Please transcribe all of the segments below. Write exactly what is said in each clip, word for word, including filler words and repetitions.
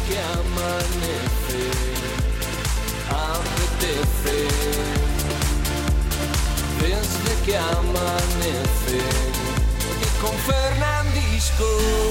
que amanece, apetece. Desde que amanece y con Fernandisco.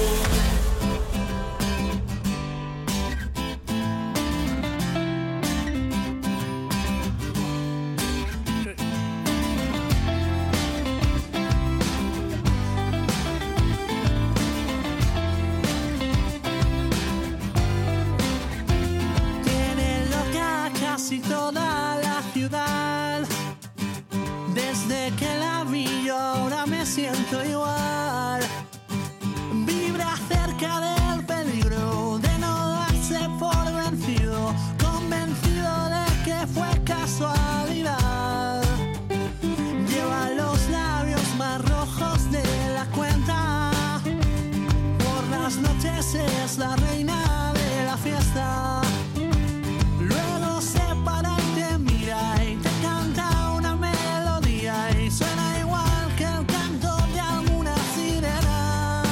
Tiene loca casi toda la ciudad. Desde que la vi yo ahora me siento igual. Vibra cerca del peligro de no darse por vencido, convencido de que fue casualidad. Lleva los labios más rojos de la cuenta. Por las noches es la reina de la fiesta. Luego se para y te mira y te canta una melodía y suena igual que el canto de alguna sirena.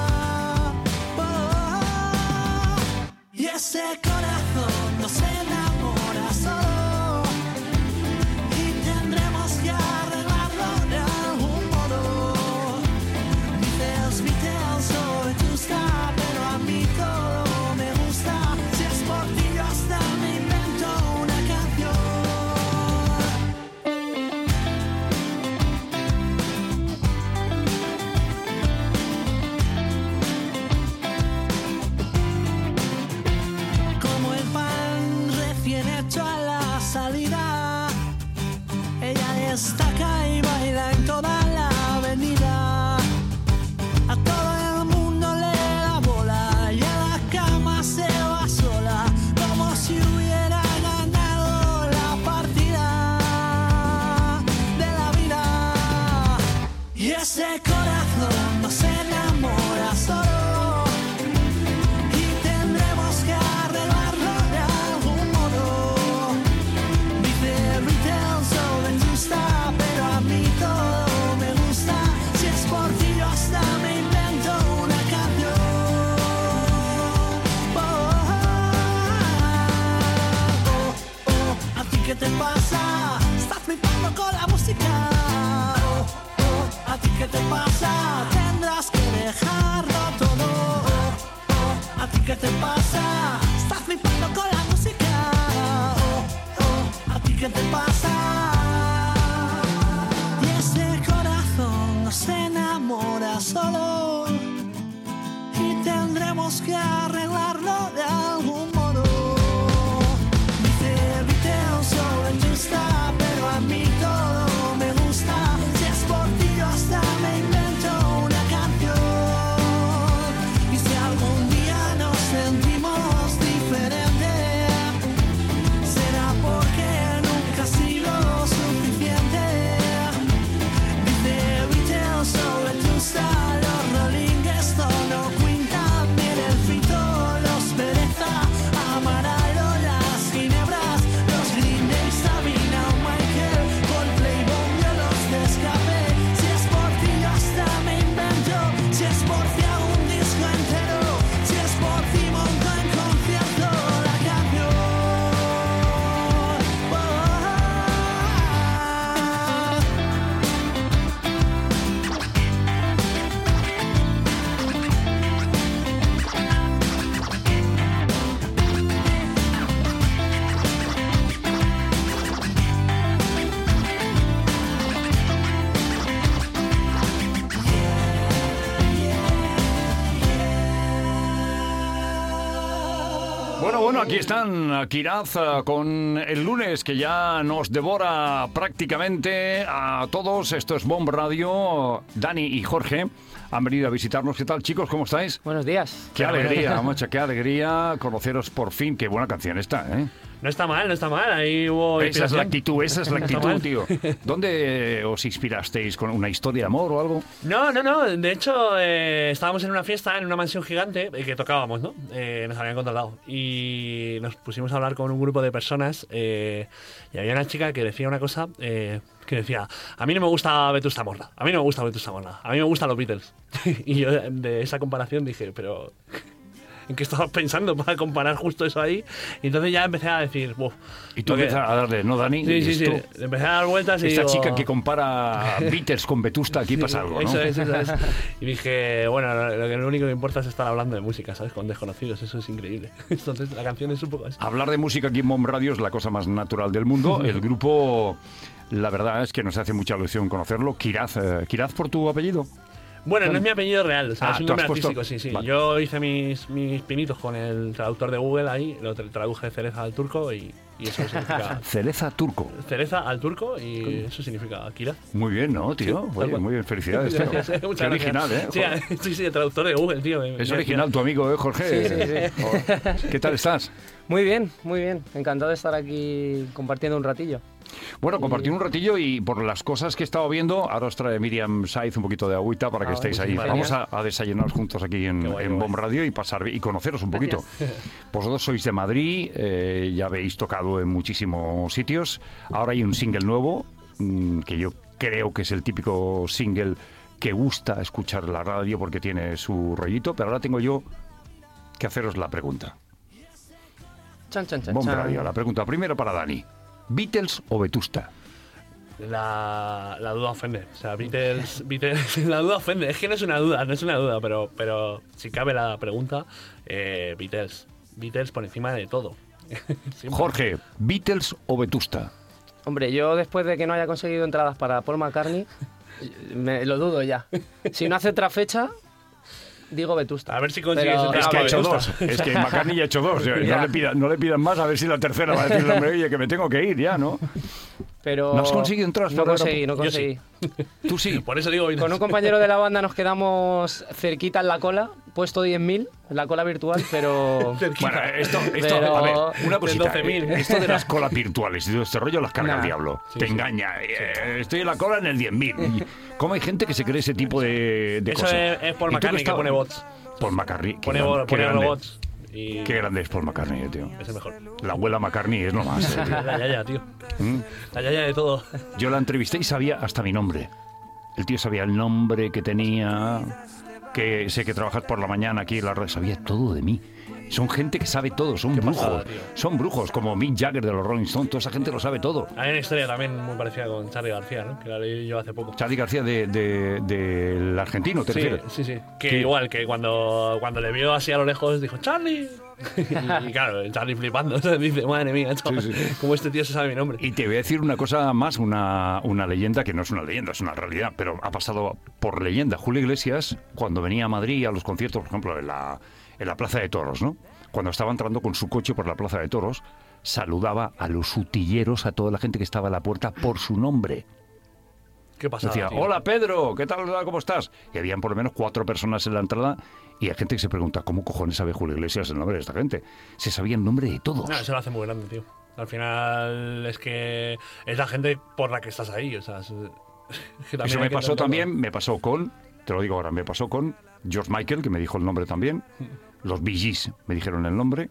Oh, y ese corazón no se enamora solo y tendremos que arreglarlo de algún modo. Beatles, Beatles, oh, te gusta, pero a mí todo me gusta. Si es por ti yo hasta me invento una canción. Como el pan recién hecho a la salida, ella destaca y baila en toda la avenida. A todo el mundo le da bola y a la cama se va sola, como si hubiera ganado la partida de la vida. Y ese corazón no se enamora solo y tendremos que arreglarlo de algún modo. Dice Beatles, oh, me gusta, pero a mí todo me gusta. Si es por ti yo hasta me invento una canción. Oh, oh, oh, oh, ¿a ti qué te pasa? Estás flipando con la música. Oh, oh, ¿a ti qué te pasa? Tendrás que dejarlo todo. Oh, oh, ¿a ti qué te pasa? Estás flipando con la música. Oh, oh, ¿a ti qué te pasa? Y ese corazón no se enamora solo y tendremos que arreglarlo de algún modo. Dice Beatles, oh, me gusta, pero a mí todo me gusta. Si es por ti yo hasta me invento una canción. Y si algún día nos sentimos diferentes, será porque nunca ha sido suficiente. Dice Beatles, oh, me gusta, los Rolling Stones, no Queen, también el Fito, los Pereza, Amaral, las Ginebras, los Green Day, Sabina, Michael, Coldplay, Bongo, los de Escape. Si es por ti yo hasta me invento, si es por ti hago un disco entero, si es por ti monto en concierto la canción. Oh, Bueno, bueno, aquí están Kiraz eh, con el lunes que ya nos devora prácticamente a todos. Esto es Bomb Radio. Dani y Jorge han venido a visitarnos. ¿Qué tal, chicos? ¿Cómo estáis? Buenos días. Qué alegría, macho, qué alegría conoceros por fin. Qué buena canción esta, ¿eh? No está mal, no está mal. Ahí hubo Esa es la actitud, esa es la No está actitud, mal. tío. ¿Dónde os inspirasteis? ¿Con una historia de amor o algo? No, no, no. De hecho, eh, estábamos en una fiesta en una mansión gigante eh, que tocábamos, ¿no? Eh, nos habían contratado. Y nos pusimos a hablar con un grupo de personas. Eh, y había una chica que decía una cosa eh, que decía: a mí no me gusta Vetusta Morla. A mí no me gusta Vetusta Morla. A mí me gustan los Beatles. Y yo de esa comparación dije: pero en qué estabas pensando para comparar justo eso ahí. Y entonces ya empecé a decir, Buf, y tú que... empiezas a darle, ¿no, Dani? Sí, sí, sí. Esto, Le empecé a dar vueltas y esta digo... chica que compara Beatles con Vetusta, aquí pasa algo, ¿no? Eso es, eso es. Y dije, bueno, lo, lo, que, lo único que importa es estar hablando de música, ¿sabes? Con desconocidos, eso es increíble. Entonces la canción es un poco así. Hablar de música aquí en Bomb Radio es la cosa más natural del mundo. El grupo, la verdad es que nos hace mucha ilusión conocerlo. Kiraz, eh, ¿Kiraz por tu apellido? Bueno, no es mi apellido real, o sea, Ah, es un ¿tú has nombre puesto? artístico, sí, sí. Vale. Yo hice mis, mis pinitos con el traductor de Google ahí, lo tra- traduje cereza al turco y, y eso significa... Cereza turco. cereza al turco y eso significa Kiraz. Muy bien, ¿no, tío? Sí, tal Oye, cual. muy bien, felicidades, tío. Gracias, eh, Qué muchas original, ¿eh? gracias. Sí, sí, sí, el traductor de Google, tío. me- Es me- original tu amigo, ¿eh, Jorge? Sí, sí, sí. Joder. ¿Qué tal estás? Muy bien, muy bien. Encantado de estar aquí compartiendo un ratillo. Bueno, compartir un ratillo y por las cosas que he estado viendo, ahora os trae Miriam Saiz un poquito de agüita para que Ah, estéis pues ahí. genial. Vamos a, a desayunar juntos aquí en, Qué guay, en qué guay. Bomb Radio y pasar y conoceros un poquito. Vosotros sois de Madrid, eh, ya habéis tocado en muchísimos sitios. Ahora hay un single nuevo, mm, que yo creo que es el típico single que gusta escuchar la radio porque tiene su rollito, pero ahora tengo yo que haceros la pregunta. Chan, chan, chan, Bomb chan. Radio, la pregunta primero para Dani. ¿Beatles o Vetusta? La, la duda ofende. O sea, Beatles, Beatles, la duda ofende. Es que no es una duda, no es una duda, pero, pero si cabe la pregunta, eh, Beatles. Beatles por encima de todo. Siempre. Jorge, ¿Beatles o Vetusta? Hombre, yo después de que no haya conseguido entradas para Paul McCartney, me lo dudo ya. Si no hace otra fecha, digo Vetusta. A ver si consigues Pero- entrar Es a que ha la hecho Vetusta. dos. Es que McCartney ya ha hecho dos. No Ya. le, pidan, no le pidan más a ver si la tercera va a decirle, hombre, oye, que me tengo que ir ya, ¿no? Pero ¿No has conseguido entradas No para ver a- conseguí, no Yo sí. conseguí. Tú sí. Por eso digo Beatles. Con un compañero de la banda nos quedamos cerquita en la cola, puesto diez mil, en la cola virtual, pero... Bueno, esto, esto Pero- a ver, una de cosita. doce mil. eh, Esto de las colas virtuales y todo este rollo las carga Nah. el diablo. Sí, Te sí. engaña. Eh, Estoy en la cola en el diez mil. Y ¿cómo hay gente que se cree ese tipo de, de Eso cosas? es, es Paul ¿Y tú McCartney que estabas- pone bots. Paul McCartney. Qué Pone, gran- bo- qué pone grande. robots. Y Qué grande es Paul McCartney, eh, tío. es el mejor. La abuela McCartney es lo más. eh, tío. La yaya, tío. ¿Mm? La yaya de todo. Yo la entrevisté y sabía hasta mi nombre. El tío sabía el nombre que tenía, que sé que trabajas por la mañana aquí en la red, sabía todo de mí. Son gente que sabe todo, son Qué brujos. pasada, tío. Son brujos, como Mick Jagger de los Rolling Stones, toda esa gente lo sabe todo. Hay una historia también muy parecida con Charly García, ¿no? Que la leí yo hace poco. Charly García de, de- del argentino, ¿te Sí, refieres? sí, sí. Que ¿Qué? igual, que cuando, cuando le vio así a lo lejos dijo ¡Charlie! y, y claro, el Charlie flipando. Dice, madre mía, chaval, Sí, sí. cómo este tío se sabe mi nombre. Y te voy a decir una cosa más, una, una leyenda que no es una leyenda, es una realidad, pero ha pasado por leyenda. Julio Iglesias, cuando venía a Madrid a los conciertos, por ejemplo, en la, en la Plaza de Toros, ¿no? Cuando estaba entrando con su coche por la Plaza de Toros, saludaba a los utilleros, a toda la gente que estaba a la puerta, por su nombre. ¿Qué pasa? Decía, hola Pedro, ¿qué tal? ¿Cómo estás? Y habían por lo menos cuatro personas en la entrada y hay gente que se pregunta, ¿cómo cojones sabe Julio Iglesias el nombre de esta gente? Se sabía el nombre de todos. No, eso lo hace muy grande, tío. Al final es que es la gente por la que estás ahí, o sea... Es, es que también Eso hay me que pasó entenderlo. también, me pasó con, te lo digo ahora, me pasó con George Michael, que me dijo el nombre también, los Bee Gees me dijeron el nombre,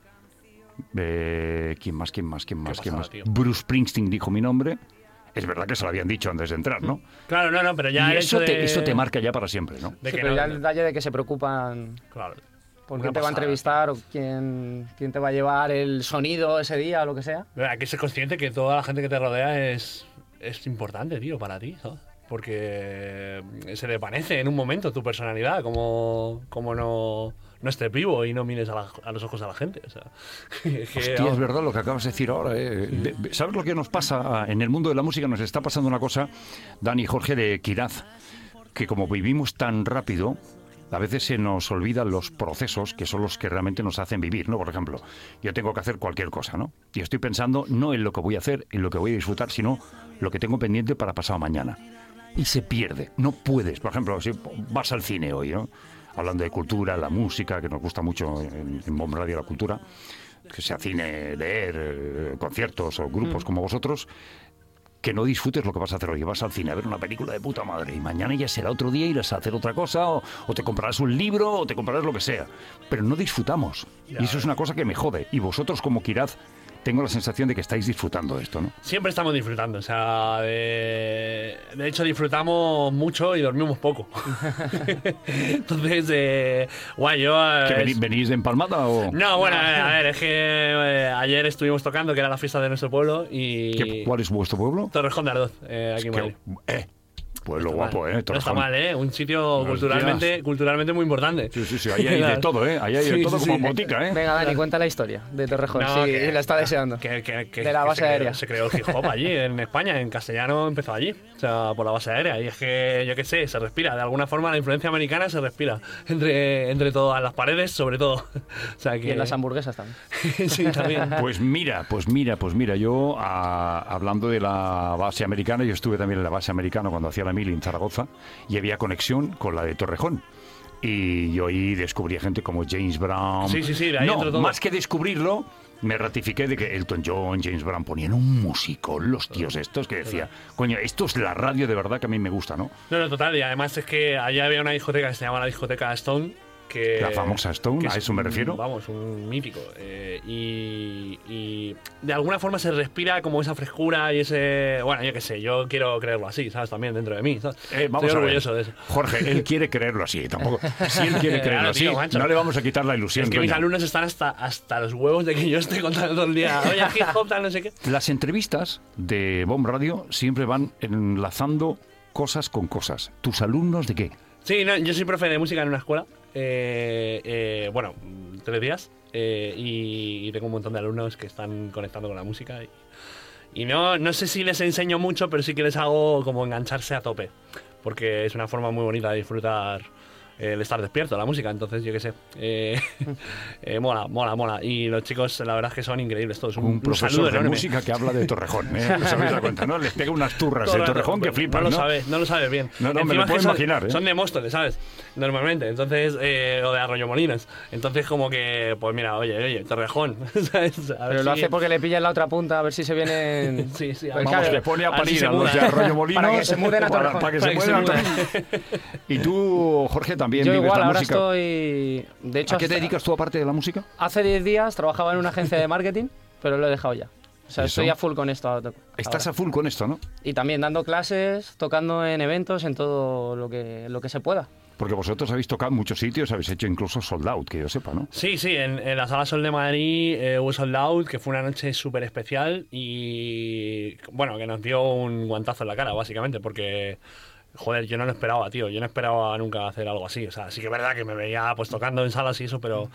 eh, ¿quién más, quién más, quién más, quién pasada, más? tío. Bruce Springsteen dijo mi nombre, es verdad que se lo habían dicho antes de entrar, ¿no? Claro, no, no, pero ya y el eso hecho te, de... eso te marca ya para siempre, ¿no? de Sí, que pero no- ya el detalle de que se preocupan Claro. por Una quién te va a pasada. entrevistar o quién, quién te va a llevar el sonido ese día o lo que sea. Hay que ser consciente que toda la gente que te rodea es, es importante, tío, para ti, ¿sabes? Porque se desvanece en un momento tu personalidad, como, como no, no estés vivo y no mires a, la- a los ojos a la gente. O sea, es que, Hostia, vamos, es verdad lo que acabas de decir ahora. ¿eh? De- de- ¿Sabes lo que nos pasa? En el mundo de la música nos está pasando una cosa, Dani y Jorge, de Kiraz, que como vivimos tan rápido, a veces se nos olvidan los procesos que son los que realmente nos hacen vivir, ¿no? Por ejemplo, yo tengo que hacer cualquier cosa, ¿no? Y estoy pensando no en lo que voy a hacer, en lo que voy a disfrutar, sino lo que tengo pendiente para pasado mañana. Y se pierde, no puedes. Por ejemplo, si vas al cine hoy, ¿no? Hablando de cultura, la música, que nos gusta mucho en, en Bomb Radio la cultura, que sea cine, leer, eh, conciertos o grupos como vosotros, que no disfrutes lo que vas a hacer hoy. Vas al cine a ver una película de puta madre y mañana ya será otro día, irás a hacer otra cosa o, o te comprarás un libro o te comprarás lo que sea. Pero no disfrutamos. Ya, y eso es una cosa que me jode. Y vosotros como Kiraz tengo la sensación de que estáis disfrutando de esto, ¿no? Siempre estamos disfrutando, o sea, de, de hecho disfrutamos mucho y dormimos poco. Entonces, eh, guay, yo... ¿Que eh, venís, venís de empalmada o...? No, bueno, a ver, es que eh, ayer estuvimos tocando, que era la fiesta de nuestro pueblo, y... ¿Qué- ¿Cuál es vuestro pueblo? Torrejón de Ardoz, eh, aquí en Madrid. Que- eh, pueblo No está guapo, mal. ¿eh? No está Torrejón. mal, ¿eh? Un sitio Hostias. culturalmente, culturalmente muy importante. Sí, sí, sí, ahí hay de todo, ¿eh? Ahí hay de Sí, todo sí, como sí. en botica, ¿eh? Venga, Dani, cuenta la historia de Torrejón. No, sí, que- la está deseando. Que, que- que- De la que base se creó- aérea. Se creó el hip hop allí, en España, en castellano empezó allí, o sea, por la base aérea. Y es que, yo qué sé, se respira. De alguna forma la influencia americana se respira entre, entre todas las paredes, sobre todo. O sea, que... Y en las hamburguesas también. Sí, también. Pues mira, pues mira, pues mira, yo a- hablando de la base americana, yo estuve también en la base americana cuando hacía la mili en Zaragoza y había conexión con la de Torrejón. Y yo ahí descubrí gente como James Brown. Sí, sí, sí, de ahí no, entró todo. más que descubrirlo, me ratifiqué de que Elton John, James Brown ponían un musicón, los tíos estos, que decía, coño, esto es la radio de verdad que a mí me gusta, ¿no? No, no, total. Y además es que allá había una discoteca que se llama la discoteca Stone. Que, La famosa Stone, que a es eso me un- refiero. Vamos, un mítico. Eh, y, y de alguna forma se respira como esa frescura y ese... Bueno, yo qué sé, yo quiero creerlo así, ¿sabes? También dentro de mí, ¿sabes? Eh, vamos Estoy a ver. orgulloso de eso. Jorge, él quiere creerlo así, tampoco. Si él quiere creerlo Claro, así, tío, macho. no le vamos a quitar la ilusión. Es que mis coño. alumnos están hasta, hasta los huevos de que yo esté contando todo el día. Oye, hip hop, tal, no sé qué. Las entrevistas de Bomb Radio siempre van enlazando cosas con cosas. ¿Tus alumnos de qué? Sí, no, yo soy profe de música en una escuela. Eh, eh, bueno, tres días. Eh, y, y tengo un montón de alumnos que están conectando con la música. Y, y no, no sé si les enseño mucho, pero sí que les hago como engancharse a tope. Porque es una forma muy bonita de disfrutar el estar despierto, la música. Entonces, yo qué sé. Eh, eh, mola, mola, mola. Y los chicos, la verdad es que son increíbles todos. Un, Un un profesor saludo de enorme. música que habla de Torrejón, ¿eh? ¿Os habéis dado cuenta, no? Les pega unas turras Todo de el rato, Torrejón que pero flipan, no ¿no? lo sabes, no lo sabes bien. No, no, me Encima lo es que puedo son, imaginar, ¿eh? Son de Móstoles, ¿sabes? Normalmente. Entonces, eh, o de Arroyomolinos. Entonces, como que, pues mira, oye, oye, Torrejón. ¿sabes? A ver Pero lo si- hace porque le pilla en la otra punta a ver si se vienen... Sí, sí, a Pues ver, Vamos, claro, le pone a a ver si parir se a los de mudan. Arroyo Molinos. Para que se muden a para, Torrejón. para que Para se que se mudan a muden. Torrejón. Y tú, Jorge, también Yo vives igual, la ahora música. estoy... De hecho, ¿A qué te hasta- dedicas tú aparte de la música? Hace diez días trabajaba en una agencia de marketing, pero lo he dejado ya. O sea, ¿Y eso? estoy a full con esto ahora. Estás a full con esto, ¿no? Y también dando clases, tocando en eventos, en todo lo que, lo que se pueda. Porque vosotros habéis tocado en muchos sitios, habéis hecho incluso sold out, que yo sepa, ¿no? Sí, sí, en, en la Sala Sol de Madrid eh, hubo Sold Out, que fue una noche súper especial y, bueno, que nos dio un guantazo en la cara, básicamente, porque, joder, yo no lo esperaba, tío, yo no esperaba nunca hacer algo así. O sea, sí que es verdad que me veía pues tocando en salas y eso, pero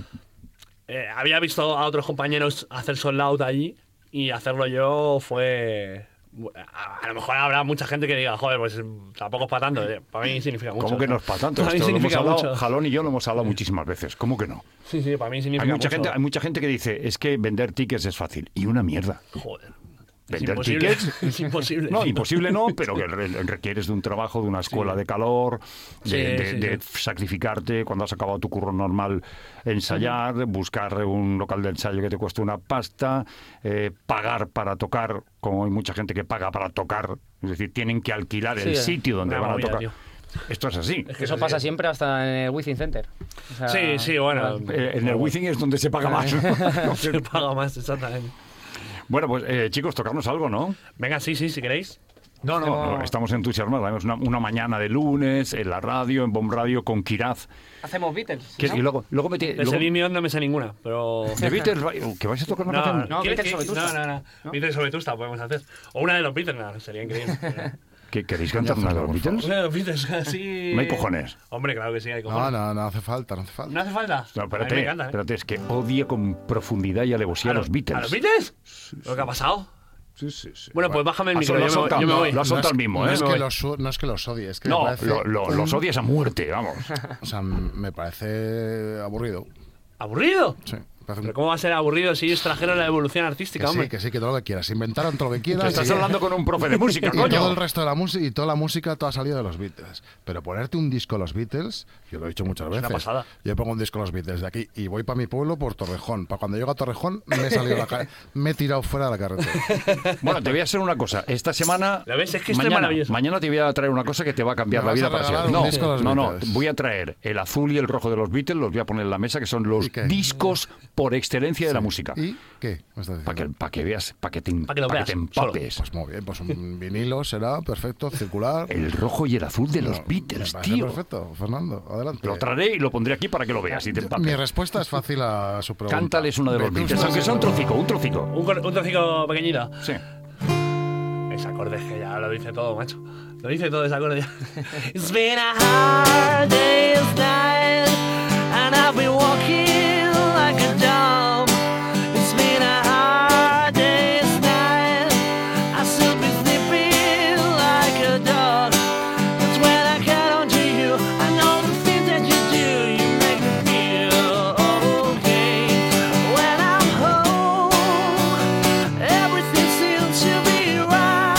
eh, había visto a otros compañeros hacer Sold Out allí y hacerlo yo fue... A, a lo mejor habrá mucha gente que diga, joder, pues tampoco es para tanto. Eh, Para mí significa mucho. ¿Cómo que no es para tanto? Para mí Esto lo hemos significa hablado, mucho. Jalón y yo lo hemos hablado muchísimas veces. ¿Cómo que no? Sí, sí, para mí significa Hay mucha, mucho. gente, hay mucha gente que dice, es que vender tickets es fácil. Y una mierda. Joder. Es Vender imposible. tickets. Es imposible. No, imposible no, pero que re- requieres de un trabajo, de una escuela Sí. de calor, de, Sí, de- sí, de sí. sacrificarte cuando has acabado tu curro normal, ensayar, buscar un local de ensayo que te cueste una pasta, eh, pagar para tocar, como hay mucha gente que paga para tocar, es decir, tienen que alquilar Sí, el eh. sitio donde Una van a movida, tocar. tío. Esto es así. Es que Eso sí, pasa sí. siempre hasta en el Wizzing Center. O sea, Sí, sí, bueno. Eh, en el Wizzing es donde se paga más. ¿no? Se paga más, exactamente. Bueno, pues eh, chicos, tocarnos algo, ¿no? Venga, sí, sí, si queréis. No, no, Hacemos- no, estamos entusiasmados. Es una, una mañana de lunes en la radio, en Bomb Radio, con Kiraz. Hacemos Beatles. Que- ¿no? Y luego, luego me... De luego- Celine Dion no me sé ninguna, pero... ¿De Beatles? ¿Que vais a tocar una No, canción? No, ¿quieres Beatles que- sobre Tusta. No, no, no. Beatles sobre Tusta podemos hacer. O una de los Beatles, no, sería increíble. ¿Que ¿Queréis cantar una de los Beatles? Una de los Beatles, así... No hay cojones. Hombre, claro que sí, hay No, cojones. no, no hace falta, no hace falta. ¿No hace falta? No, A mí espérate, me encanta, ¿eh? espérate, es que odia con profundidad y alevosía a los Beatles. ¿A los Beatles? ¿Lo que ha pasado? Sí, sí, sí. Bueno, pues bájame el Ah, micro, lo yo has me, soltado, yo me no, voy. lo has soltado el mismo, no ¿eh? Es Me que voy. los, no es que los odie, es que me No, parece, lo- lo- los odias a muerte, vamos. o sea, me parece aburrido. ¿Aburrido? Sí, me parece un- ¿Pero cómo va a ser aburrido si ellos trajeron la evolución que artística, sí, hombre? que sí, que todo lo que quieras. Inventaron todo lo que quieras. Estás y- hablando con un profe de música, y todo el coño. resto de la música y toda la música todo ha salido de los Beatles. Pero ponerte un disco de los Beatles, yo lo he dicho muchas veces. una pasada. Yo pongo un disco de los Beatles de aquí y voy para mi pueblo por Torrejón. Para cuando llego a Torrejón me he salido la ca- me he tirado fuera de la carretera. Bueno, te voy a hacer una cosa. Esta semana... ¿Lo ves? Es que esto es mañana, maravilloso. mañana te voy a traer una cosa que te va a cambiar Me la vas vida a para regalar siempre. un No, disco de los no, no. Beatles. Voy a traer el azul y el rojo de los Beatles, los voy a poner en la mesa, que son los ¿Y qué? discos por excelencia de la música. ¿Y qué? ¿Me estás Para que, diciendo? pa que veas, para que te, Pa' que lo pa' que veas, te empapes. Pues muy bien, pues un vinilo será perfecto, circular. El rojo y el azul de los No, Beatles, me parece tío. Perfecto, Fernando, adelante. Lo traeré y lo pondré aquí para que lo veas y te empapes. Mi respuesta es fácil a su pregunta. Cántales uno de los Vetusta Beatles, aunque sea un trocico, un trocico. Un, cor- un trocico pequeñito. Sí. Ese acorde es que ya lo dice todo, macho. Lo dice todo ese acorde ya. It's been a hard day's night and I've been walking like a dog. It's been a hard day's night. I still be sleeping like a dog. That's when I get onto you. I know the things that you do. You make me feel okay. When I'm home, everything seems to be right.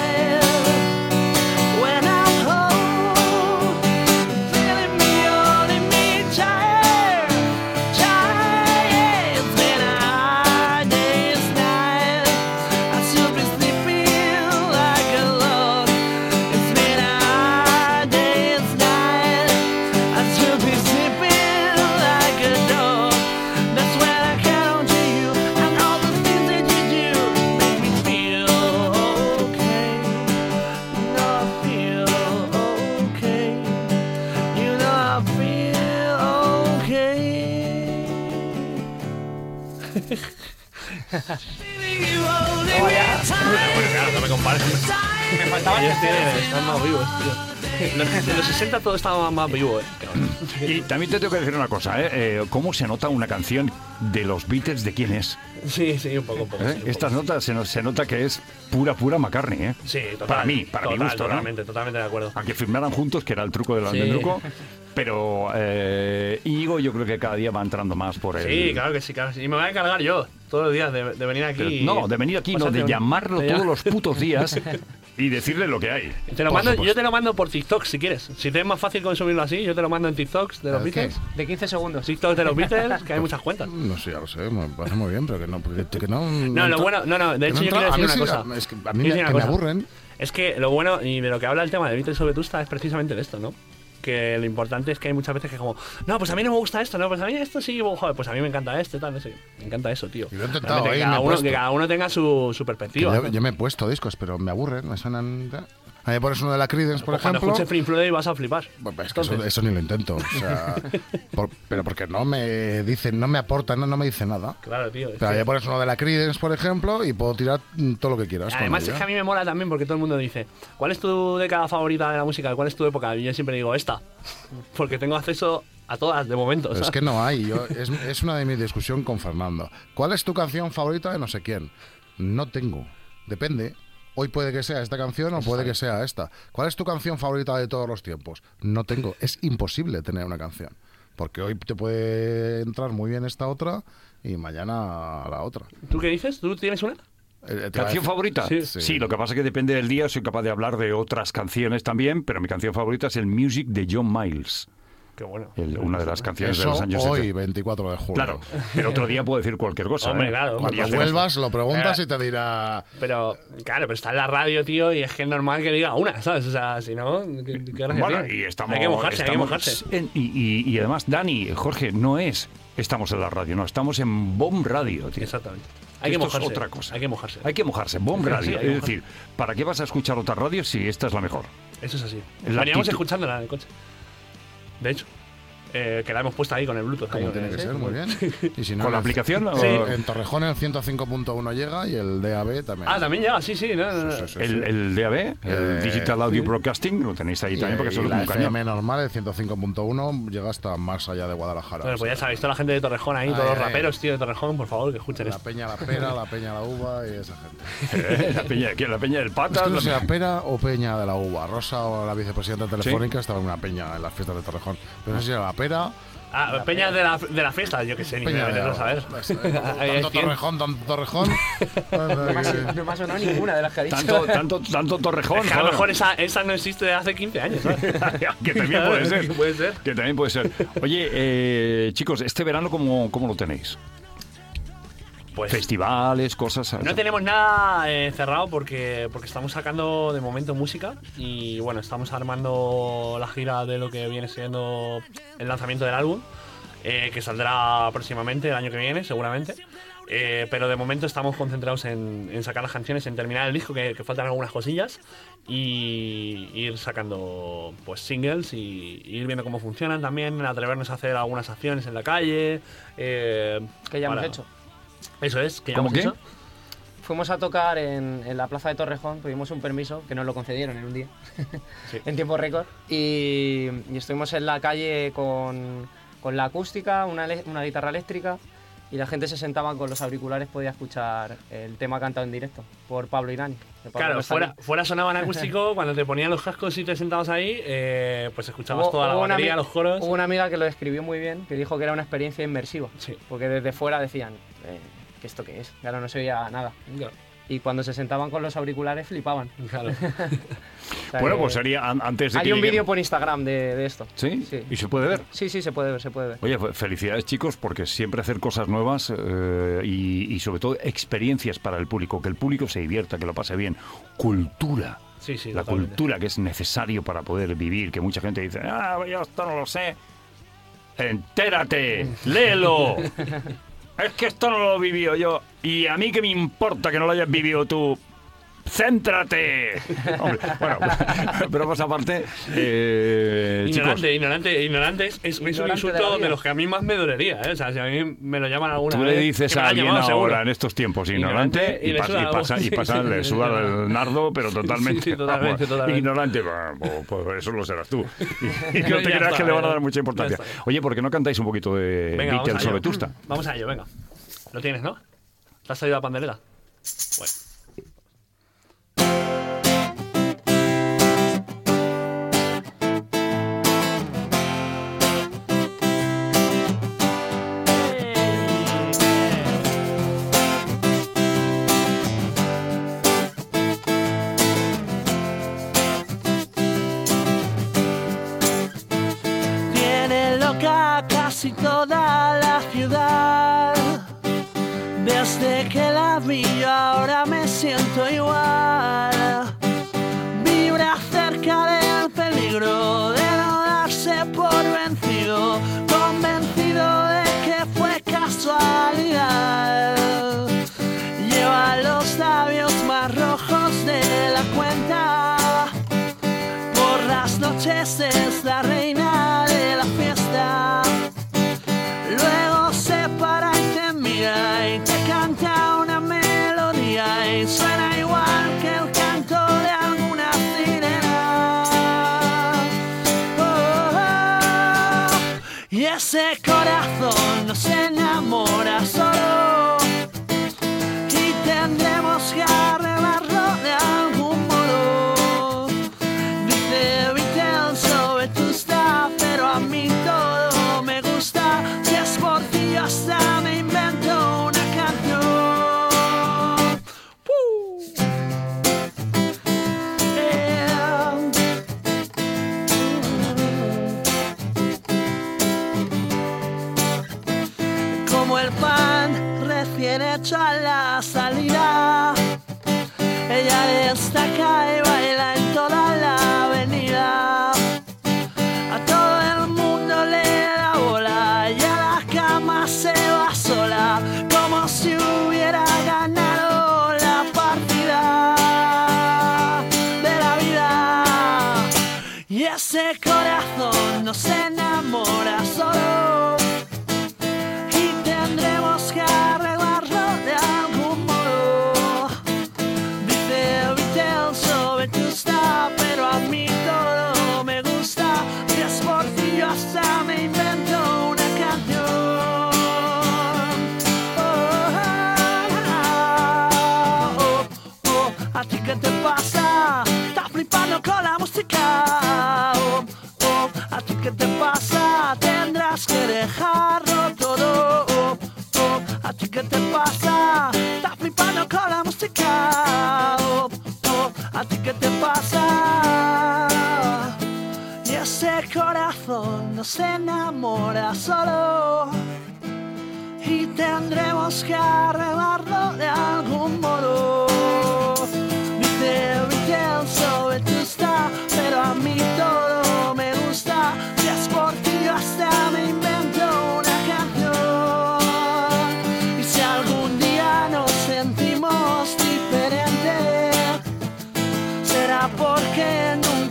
When I'm home, feeling me, holding me tight, tight. It's been a hard day's night. I still be sleeping like a log. It's been a hard day's night. I still be sleeping like a dog. That's when I get onto you. And all the things that you do make me feel okay. You know I feel okay. You know I feel okay. Claro, no me compares. Me faltaba Ellos tienen, están más vivos, tío. Los, de los sesenta todo estaba más vivo, eh. cabrón. Y también te tengo que decir una cosa, ¿eh? Eh, ¿Cómo se nota una canción de los Beatles de quién es? Sí, sí, un poco, un poco. ¿Eh? sí, un Estas poco. notas se, no- se nota que es pura, pura McCartney, ¿eh? Sí, total. Para mí, para mi total, gusto, ¿no? Totalmente, totalmente de acuerdo. Aunque firmaran juntos, que era el truco del Sí. del truco. Pero eh, Íñigo yo creo que cada día va entrando más por el... Sí, claro que sí, claro que sí. Y me voy a encargar yo todos los días de, de venir aquí. Pero y- no, de venir aquí, no, Pásate de un- llamarlo de todos llam- los putos días y decirle lo que hay. Te lo Por mando, supuesto. yo te lo mando por TikTok si quieres. Si te es más fácil consumirlo así, yo te lo mando en TikToks de los ¿El qué? Beatles. de quince segundos. TikToks de los Beatles, que hay muchas cuentas. No sé, ya lo sé, me parece muy bien, pero que no. Que, que no, No, lo entra- bueno, no, no, de que hecho no yo entra- quiero a decir mí una sí, cosa. Es que a Quiero mí decir me, una que me cosa. aburren. Es que lo bueno, y de lo que habla el tema de Beatles o Vetusta, es precisamente de esto, ¿no? Que lo importante es que hay muchas veces que como, no, pues a mí no me gusta esto, no, pues a mí esto sí, joder, pues a mí me encanta este, tal, no sé. Me encanta eso, tío. Y lo he intentado, Realmente, ahí que, me cada he uno, puesto. que cada uno tenga su, su Que perspectiva. yo, ¿no? yo me he puesto discos, pero me aburren, me suenan. A mí me pones uno de la Creedence, por Pues cuando ejemplo. escuches Free Floyd vas a flipar. Bueno, es que eso, Entonces, eso ni lo intento. O sea, por- pero porque no me dicen, no me aportan, no, no me dice nada. claro, tío. es Pero que- ya pones uno de la Creedence, por ejemplo, y puedo tirar mm, todo lo que quieras. con Además ella. es que a mí me mola también porque todo el mundo dice, ¿cuál es tu década favorita de la música? ¿Cuál es tu época? Y yo siempre digo, esta. Porque tengo acceso a todas de momento. Pero es ¿sabes? que no hay. Yo, es, es una de mis discusiones con Fernando. ¿Cuál es tu canción favorita de no sé quién? No tengo. Depende. Hoy puede que sea esta canción o puede que sea esta. ¿Cuál es tu canción favorita de todos los tiempos? No tengo. Es imposible tener una canción. Porque hoy te puede entrar muy bien esta otra y mañana la otra. ¿Tú qué dices? ¿Tú tienes una? Eh, te va a ¿Canción decir- favorita? Sí. Sí. Lo que pasa es que depende del día, soy capaz de hablar de otras canciones también, pero mi canción favorita es el Music de John Miles, Qué bueno. el- una de las canciones de Eso los años hoy, setenta. veinticuatro de julio. Claro, el otro día puedo decir cualquier cosa. Hombre, ¿eh? claro, Y Cuando ya tenemos- vuelvas lo preguntas Eh. y te dirá... Pero, claro, pero está en la radio, tío, y es que es normal que diga una, ¿sabes? O sea, si no, ¿qué, qué gracia Bueno, tiene? y estamos, Hay que mojarse, hay que estamos mojarse. en- y, y- y además, Dani, Jorge, no es estamos en la radio, no, estamos en Bomb Radio, tío. Exactamente. Hay que Esto es mojarse. otra cosa. Hay que mojarse. Hay que mojarse, Bomb Sí, Radio. hay que Es decir, ¿para qué vas a escuchar otra radio si esta es la mejor? Eso es así. La Veníamos actitud. escuchándola en el coche. De hecho, eh, que la hemos puesto ahí con el Bluetooth. ahí Como con tiene el- que sí, ser, muy bueno. bien. Y si no, ¿Con la en- aplicación? o- Sí. En Torrejón el ciento cinco punto uno llega y el D A B también. Ah, también llega, sí, sí. No, no, no. Sí, sí, sí. El, el D A B, el Eh, Digital Audio Broadcasting, lo tenéis ahí Y, también porque y eso es la un F cañón. M normal, el ciento cinco punto uno, llega hasta más allá de Guadalajara. Bueno, o pues ya sea, sabéis, toda la gente de Torrejón ahí, Ay, todos los ay. raperos, tío, de Torrejón, por favor, que escuchen La esto. peña la pera, la peña la uva y esa gente. Eh, la, peña, ¿qué? La peña del Es Patas. que no la- sea pera o peña de la uva. Rosa o la vicepresidenta telefónica estaba en una peña en las fiestas de Torrejón. Pero no sé si era la pera. Ah, peñas de la, de la fiesta, yo qué sé, ni me Peña voy a de meterlo a la saber. Eso, eh, Ahí hay Tanto cien. Torrejón, tanto Torrejón. No me, ha, no me ha sonado ninguna de las que ha dicho. Tanto, tanto, tanto Torrejón. Es que a lo joder. mejor esa, esa no existe de hace quince años, ¿sabes? que también puede ser. Que puede ser. Que también puede ser. Oye, eh, chicos, este verano, ¿cómo, cómo lo tenéis? Pues Festivales, cosas. no tenemos nada eh, cerrado porque, porque estamos sacando de momento música y bueno, estamos armando la gira de lo que viene siendo el lanzamiento del álbum. eh, que saldrá próximamente, el año que viene, seguramente. Eh, pero de momento estamos concentrados en, en sacar las canciones, en terminar el disco, que, que faltan algunas cosillas, y ir sacando pues singles y, y ir viendo cómo funcionan también, atrevernos a hacer algunas acciones en la calle. Eh, Que ya para- hemos hecho. Eso es, que ya ¿Cómo hemos qué? hecho. Fuimos a tocar en, en la plaza de Torrejón, pedimos un permiso, que nos lo concedieron en un día, Sí. en tiempo récord, y, y estuvimos en la calle con, con la acústica, una, ele- una guitarra eléctrica, y la gente se sentaba con los auriculares, podía escuchar el tema cantado en directo por Pablo y Dani. que Pablo no Claro, está fuera, aquí. fuera sonaba en acústico, cuando te ponían los cascos y te sentabas ahí, eh, pues escuchabas Hubo- toda la hubo una batería, ami- los coros. Hubo una amiga que lo describió muy bien, que dijo que era una experiencia inmersiva, Sí. porque desde fuera decían, eh, ¿qué esto qué es? Claro, no se oía nada. Claro. Y cuando se sentaban con los auriculares flipaban. Claro. O sea Bueno, que pues sería an- antes de Hay que un llegue- vídeo por Instagram de, de esto. ¿Sí? Sí. ¿Y se puede ver? Sí, sí, se puede ver, se puede ver. Oye, fe- felicidades chicos, porque siempre hacer cosas nuevas eh, y, y sobre todo experiencias para el público, que el público se divierta, que lo pase bien. Cultura. Sí, sí, La totalmente. cultura que es necesario para poder vivir, que mucha gente dice, ah, yo esto no lo sé. Entérate, léelo. Es que esto no lo he vivido yo. Y a mí que me importa que no lo hayas vivido tú. ¡Céntrate! Hombre, bueno, pero más aparte, eh, Ignorante, chicos, ignorante, ignorante es, es- es un Ignorante de insulto la de, vida. los que a mí más me dolería, ¿eh? O sea, si a mí me lo llaman alguna tú vez... le dices que me a lo han alguien llamado, ahora seguro. en estos tiempos ignorante, Ignorante, y y, le pas- suda y la pasa, voz. y pasa, le suda el nardo, pero totalmente. Sí, sí, totalmente, vamos, totalmente. ignorante, bah, pues, pues eso lo serás tú. Y, y no te Ya creas está, que le van a ya dar mucha ya importancia. está. Oye, ¿por qué no cantáis un poquito de Venga, vamos Beatles a o ello. Vetusta? Vamos a ello, venga. Lo tienes, ¿no? ¿Te has traído la pandereta? Bueno. Tiene loca casi toda la ciudad. Desde que la vi yo ahora me siento igual. Vibra cerca del peligro de no darse por vencido, convencido de que fue casualidad. Lleva los labios más rojos de la cuenta. Por las noches es la reina de la fiesta. Luego se para y te mira y te canta una melodía y suena igual que el canto de alguna sirena. Oh, oh, oh. Y ese corazón no se enamora solo y tendremos que arreglarlo de algún modo. Dice Beatles o Vetusta, pero a mí todo me gusta. Si es por ti yo hasta me invento una canción. ¡Woo! Yeah. Como el pan recién hecho a la salida, ella destaca y baila en toda la avenida. A todo el mundo le da bola y a la cama se va sola, como si hubiera ganado la partida de la vida. Y ese corazón no se enamora solo y tendremos que arreglarlo de algún modo. Dice Beatles o Vetusta, pero a mí todo me gusta. Si es por ti yo hasta me invento una canción. Oh, oh, oh, oh. ¿A ti qué te pasa? ¿Estás flipando con la música? Oh, oh. ¿A ti qué te pasa? Tendrás que dejarlo todo. Oh, oh. ¿A ti qué te pasa? ¿Estás flipando con la música? Oh, oh. ¿A ti qué te pasa? Y ese corazón no se enamora solo y tendremos que arreglarlo de algún modo. Dice Beatles o Vetusta, pero a mí todo me gusta. Si es por ti yo hasta me invento una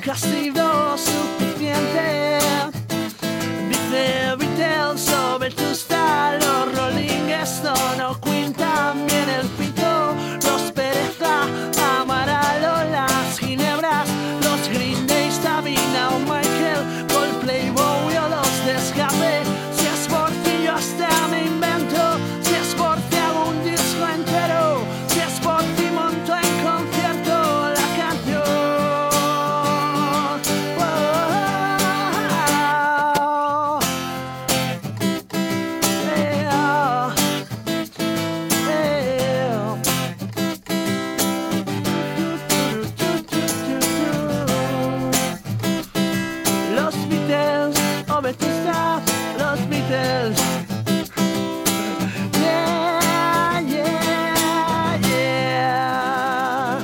nunca ha sido suficiente. Dice Beatles sobre tu style, los Rolling Stone o Queen también el pito, los Pereza, Amaral o las Ginebras, los Green Day, Sabina o Michael, Coldplay, Bowie o los de Escape. Si es por ti yo hasta me invento, si es por ti hago un disco entero, si es por ti monto en concierto la canción. Oh, eh, oh, eh, oh. Los Beatles, oh Vetusta, los Beatles. Yeah, yeah, yeah.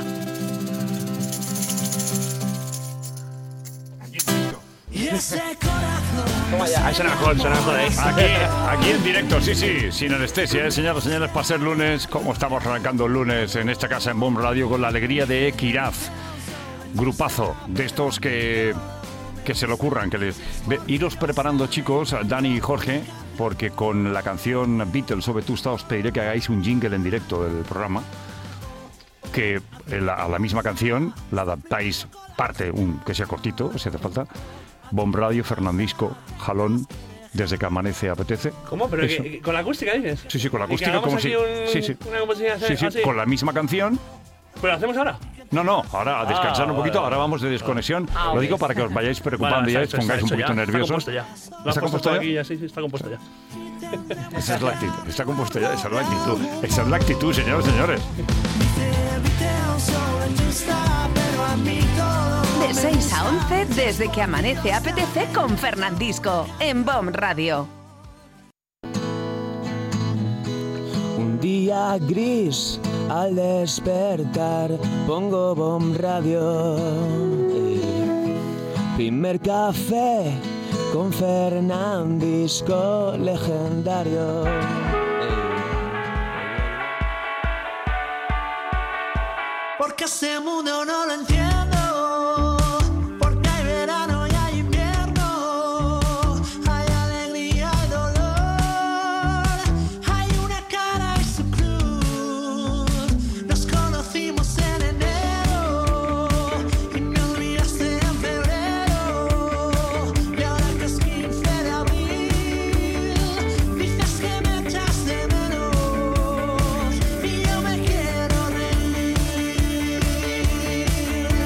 Y ese corazón. Ahí suena mejor, suena mejor ahí. Aquí, aquí en directo, sí, sí, sin anestesia, ¿eh? Señoras y señores, para ser lunes, como estamos arrancando el lunes en esta casa en Bomb Radio con la alegría de Kiraz. Grupazo de estos que, que se le ocurran, que les... Ve, iros preparando, chicos, Dani y Jorge, porque con la canción Beatles o Vetusta os pediré que hagáis un jingle en directo del programa, que la- a la misma canción la adaptáis parte, un que sea cortito, si hace falta. Bomb Radio, Fernandisco, Jalón, desde que amanece apetece. ¿Cómo? ¿Pero Eso. que- con la acústica dices? Sí, sí, con la ¿Y que acústica, hagamos como aquí si... un- sí, sí. una composición Sí, sí, así? con la misma canción. ¿Pero lo hacemos ahora? No, no, ahora a descansar Ah, un poquito, vale, ahora vale. vamos de desconexión. Ah, Lo ok. digo para que os vayáis preocupando Vale, y ya está os hecho, pongáis un está poquito hecho ya. nerviosos. Está compuesto ya. Lo has ¿Está puesto compuesto todo ya? aquí ya, sí, sí, está compuesto ya. Esa es la actitud, está compuesto ya, esa es la actitud. Esa es la actitud, señores, señores. De seis a once, desde que amanece apetece con Fernandisco, en Bomb Radio. Un día gris al despertar pongo Bomb Radio. Eh, Primer café con Fernandisco legendario. Porque este mundo no lo entiendo. Porque hay verano y hay invierno. Hay alegría y dolor. Hay una cara y su cruz. Nos conocimos en enero. Y me olvidaste en febrero. Y ahora que es quince de abril, dices que me echas de menos. Y yo me quiero reír.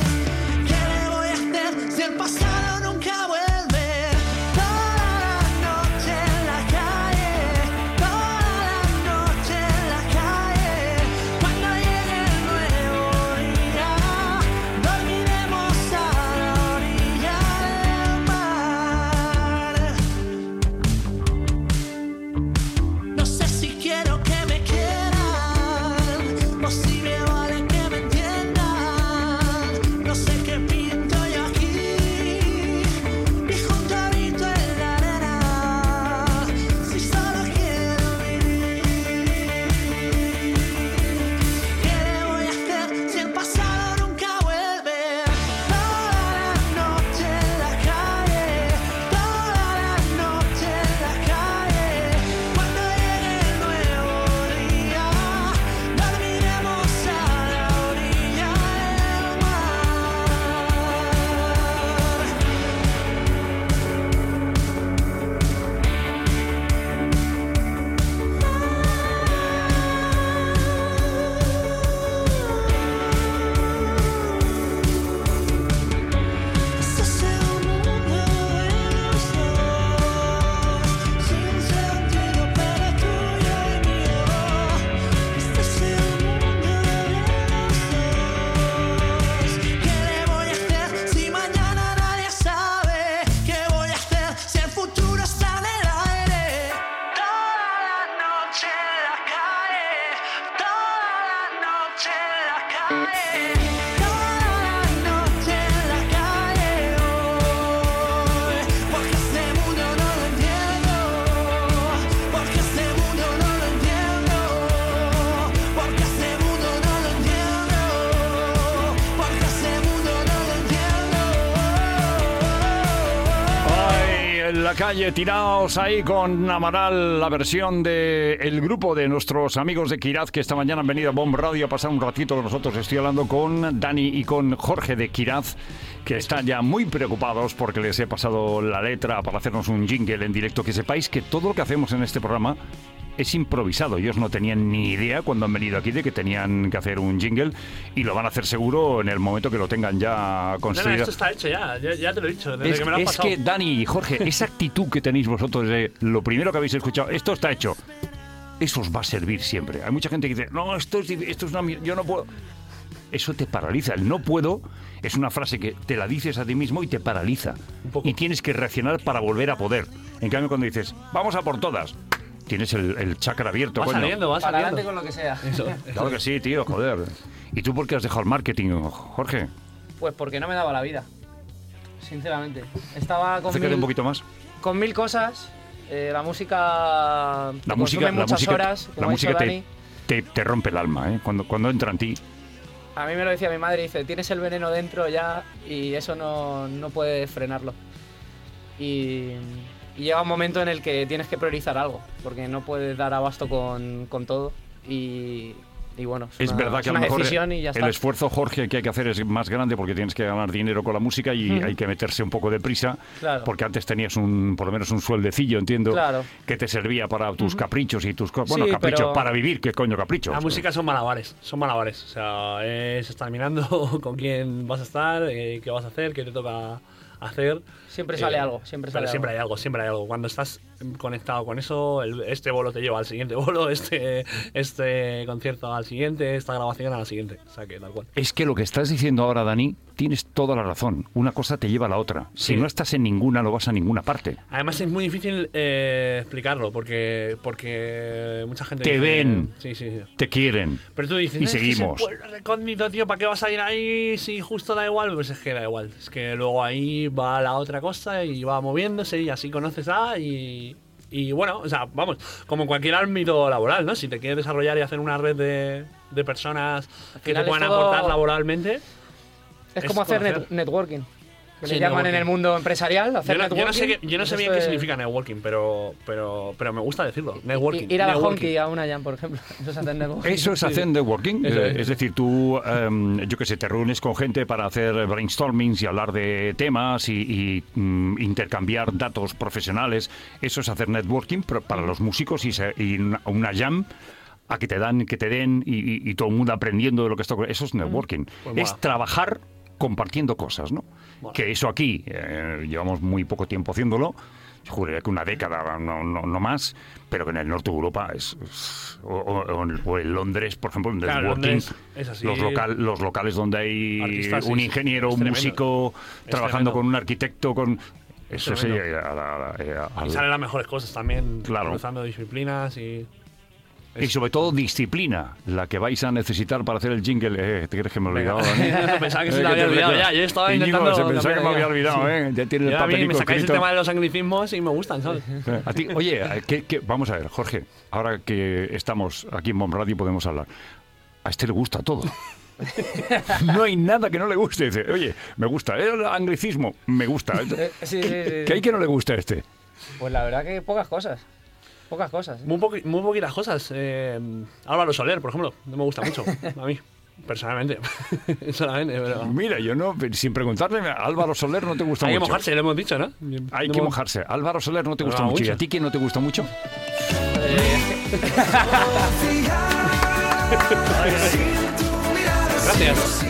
calle, tiraos ahí con Amaral, la versión de el grupo de nuestros amigos de Kiraz que esta mañana han venido a Bomb Radio a pasar un ratito con nosotros. Estoy hablando con Dani y con Jorge de Kiraz, que están ya muy preocupados porque les he pasado la letra para hacernos un jingle en directo. Que sepáis que todo lo que hacemos en este programa es improvisado. Ellos no tenían ni idea cuando han venido aquí de que tenían que hacer un jingle y lo van a hacer seguro en el momento que lo tengan ya construido. No, no, esto está hecho ya, ya, ya te lo he dicho, desde es que me lo has es pasado. que, Dani y Jorge, esa actitud que tenéis vosotros de lo primero que habéis escuchado, esto está hecho, eso os va a servir siempre. Hay mucha gente que dice, no, esto es, esto es una mierda, yo no puedo. Eso te paraliza. El no puedo es una frase que te la dices a ti mismo y te paraliza. Y tienes que reaccionar para volver a poder. En cambio, cuando dices, vamos a por todas, tienes el, el chakra abierto. Va coño. saliendo, va Para adelante saliendo. con lo que sea. Eso, Claro que sí, tío, joder. ¿Y tú por qué has dejado el marketing, Jorge? Pues porque no me daba la vida. Sinceramente. Estaba con, Acércate mil, un poquito más. con mil cosas. Eh, la música. La te música, consume la muchas música, horas. Como la ha música dicho te, Dani. te, te rompe el alma, ¿eh? Cuando, cuando entra en ti. A mí me lo decía mi madre, dice, tienes el veneno dentro ya y eso no, no puedes frenarlo. Y, y llega un momento en el que tienes que priorizar algo, porque no puedes dar abasto con, con todo. Y, y bueno, es, Es una, verdad es que a lo una mejor decisión y ya el está. esfuerzo, Jorge, que hay que hacer es más grande porque tienes que ganar dinero con la música y Ujú. hay que meterse un poco de prisa. Claro. Porque antes tenías un, por lo menos un sueldecillo, entiendo, Claro. que te servía para tus caprichos y tus cosas. Bueno, Sí, caprichos, pero- para vivir, ¿qué coño caprichos? La música son malabares, son malabares. O sea, es estar mirando con quién vas a estar, eh, qué vas a hacer, qué te toca hacer. Siempre sale Eh, algo, siempre pero sale siempre algo. hay algo, siempre hay algo. Cuando estás conectado con eso, el- este bolo te lleva al siguiente bolo, este, este concierto al siguiente, esta grabación a la siguiente. O sea, que tal cual. Es que lo que estás diciendo ahora, Dani, tienes toda la razón. Una cosa te lleva a la otra. Si Sí. no estás en ninguna, no vas a ninguna parte. Además es muy difícil eh, explicarlo porque porque mucha gente Te dice- ven. Sí, sí, sí. Te quieren. Pero tú dices, Y "Es que seguimos". ese pueblo recóndito, tío, ¿para qué vas a ir ahí si justo da igual? Pues es que da igual. Es que luego ahí va la otra cosa y va moviéndose y así conoces a y, y bueno, o sea, vamos, como en cualquier ámbito laboral, ¿no? Si te quieres desarrollar y hacer una red de, de personas que te final es puedan todo- aportar laboralmente. Es es como hacer conocer. net- networking. Que Sí, le llaman networking. en el mundo empresarial, hacer Yo no, yo networking. no sé, qué- yo no sé pues bien esto qué es- significa networking, pero, pero, pero me gusta decirlo. Networking. I- Ir a la networking. honky a una jam, por ejemplo. Eso es hacer networking. Eso es hacer networking. Eso Eh, es. es decir, tú, em, yo qué sé, te reúnes con gente para hacer brainstormings y hablar de temas y, y, mm, intercambiar datos profesionales. Eso es hacer networking pero para los músicos y, se- y una, una jam a que te dan, que te den y, y- y todo el mundo aprendiendo de lo que está ocurriendo. Eso es networking. Pues es mola. trabajar compartiendo cosas, ¿no? Mola. Que eso aquí, eh, llevamos muy poco tiempo haciéndolo. Yo juraría que una década, no, no, no más, pero que en el norte de Europa es, es- o, o- o en, o en Londres, por ejemplo, en Claro, networking, Londres es así. los, local, los locales donde hay Artistas, un sí, sí. ingeniero, Es un tremendo. músico, Es trabajando tremendo. con un arquitecto, con eso sí, tremendo. a la- a la- a la- Y salen las mejores cosas también, Claro. cruzando disciplinas y... y sobre todo disciplina, la que vais a necesitar para hacer el jingle. Eh, ¿Te crees que me he olvidado, Dani? Pensaba que se Eh, te había te- olvidado te- ya, yo estaba Íñigo, intentando se pensaba que me había cambiar ya. olvidado, ¿eh? Ya tiene el Yo a mí me papelico sacáis el escrito. tema de los anglicismos y me gustan, ¿sabes? A ti, oye, ¿qué- qué? Vamos a ver, Jorge, ahora que estamos aquí en Bomb Radio podemos hablar. A este le gusta todo. No hay nada que no le guste. Dice, oye, me gusta. El anglicismo, me gusta. Eh, sí, sí, sí, sí. ¿Qué hay que no le guste a este? Pues la verdad que pocas cosas. Pocas cosas. ¿eh? Muy, poqui- muy poquitas cosas. Eh, Álvaro Soler, por ejemplo, no me gusta mucho, a mí, personalmente. Solamente, pero... Mira, yo no, sin preguntarle, a Álvaro Soler no te gusta Hay que mucho. mojarse, lo hemos dicho, ¿no? Hay No que hemos- mojarse. Álvaro Soler no te gusta No, mucho. ¿Y mucho. a ti quién no te gusta mucho? Gracias.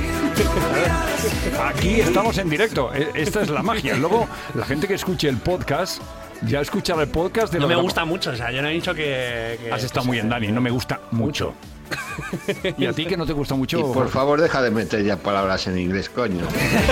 Aquí estamos en directo. E- Esta es la magia. Luego, la gente que escuche el podcast, ya escucha el podcast de No lo me que- gusta mucho, o sea, yo no he dicho que... que Has estado muy bien, Dani. No me gusta mucho. ¿Y a ti que no te gusta mucho? Y por favor, deja de meter ya palabras en inglés, coño.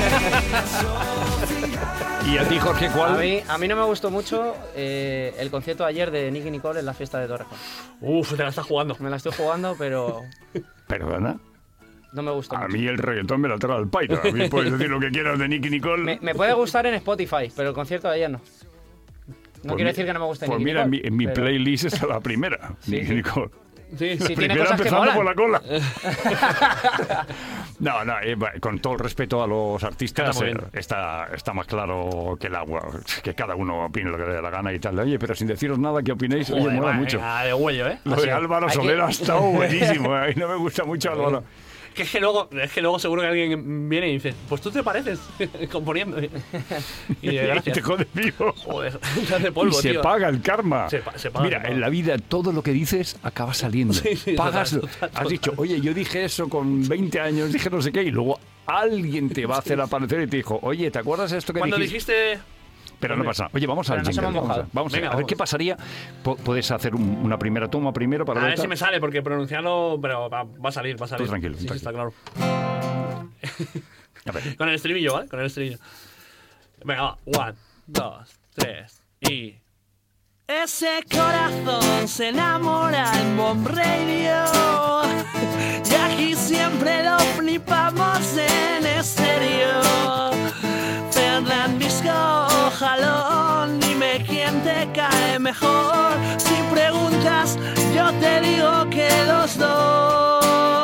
¿Y a ti, Jorge, A cuál? mí, a mí no me gustó mucho eh, el concierto de ayer de Nicky Nicole en la fiesta de Torrejón. Uf, te la estás jugando. Me la estoy jugando, pero Perdona. no me gustó A mucho. mí el reggaetón me la trae al pairo. A mí puedes decir lo que quieras de Nicky Nicole. Me, me puede gustar en Spotify, pero el concierto de ayer no. No Pues quiero mi- decir que no me guste Pues Nicky mira, en mi, Nicole, en mi pero- playlist está la primera. Sí, Nicky sí. Nicole. Sí, La Sí, tiene primera cosas que empezando molan. por la cola. No, no, eh, con todo el respeto a los artistas, Está muy eh, bien. está, está más claro que el agua, que cada uno opine lo que le dé la gana y tal. Oye, pero sin deciros nada, ¿qué opináis? Oye, Joder, mola va, mucho. venga, de huello, ¿eh? Lo Así de es. Álvaro Hay que- Soler ha estado buenísimo, ¿eh? No me gusta mucho Álvaro. Que es que luego, es que luego seguro que alguien viene y dice, pues tú te pareces componiendo. Y de Y te gracias. jode vivo. Joder, se hace polvo, y se tío. paga el karma. Se pa- se paga, Mira, se paga. en la vida todo lo que dices acaba saliendo. Sí, sí, Pagas. total, total, Has total. dicho, oye, yo dije eso con veinte años, dije no sé qué, y luego alguien te va a hacer aparecer y te dijo, oye, ¿te acuerdas esto que Cuando dijiste? dijiste... Pero no pasa. Oye, vamos al Pero nos jingle. hemos Vamos, a, mojado. vamos a- Venga, a ver vamos. qué pasaría. Po- Puedes hacer un- una primera toma primero para A ver ver. si me sale, porque pronunciarlo, pero va, va a salir, va a salir. Tú tranquilo, Sí, sí, está tranquilo. claro. A ver. Con el estribillo, ¿vale? Con el estribillo. Venga, va. One, dos, tres y... Ese corazón se enamora en Bomb Radio. Y aquí siempre lo flipamos en estéreo. Fernandisco, jalón, dime quién te cae mejor. Si preguntas, yo te digo que los dos.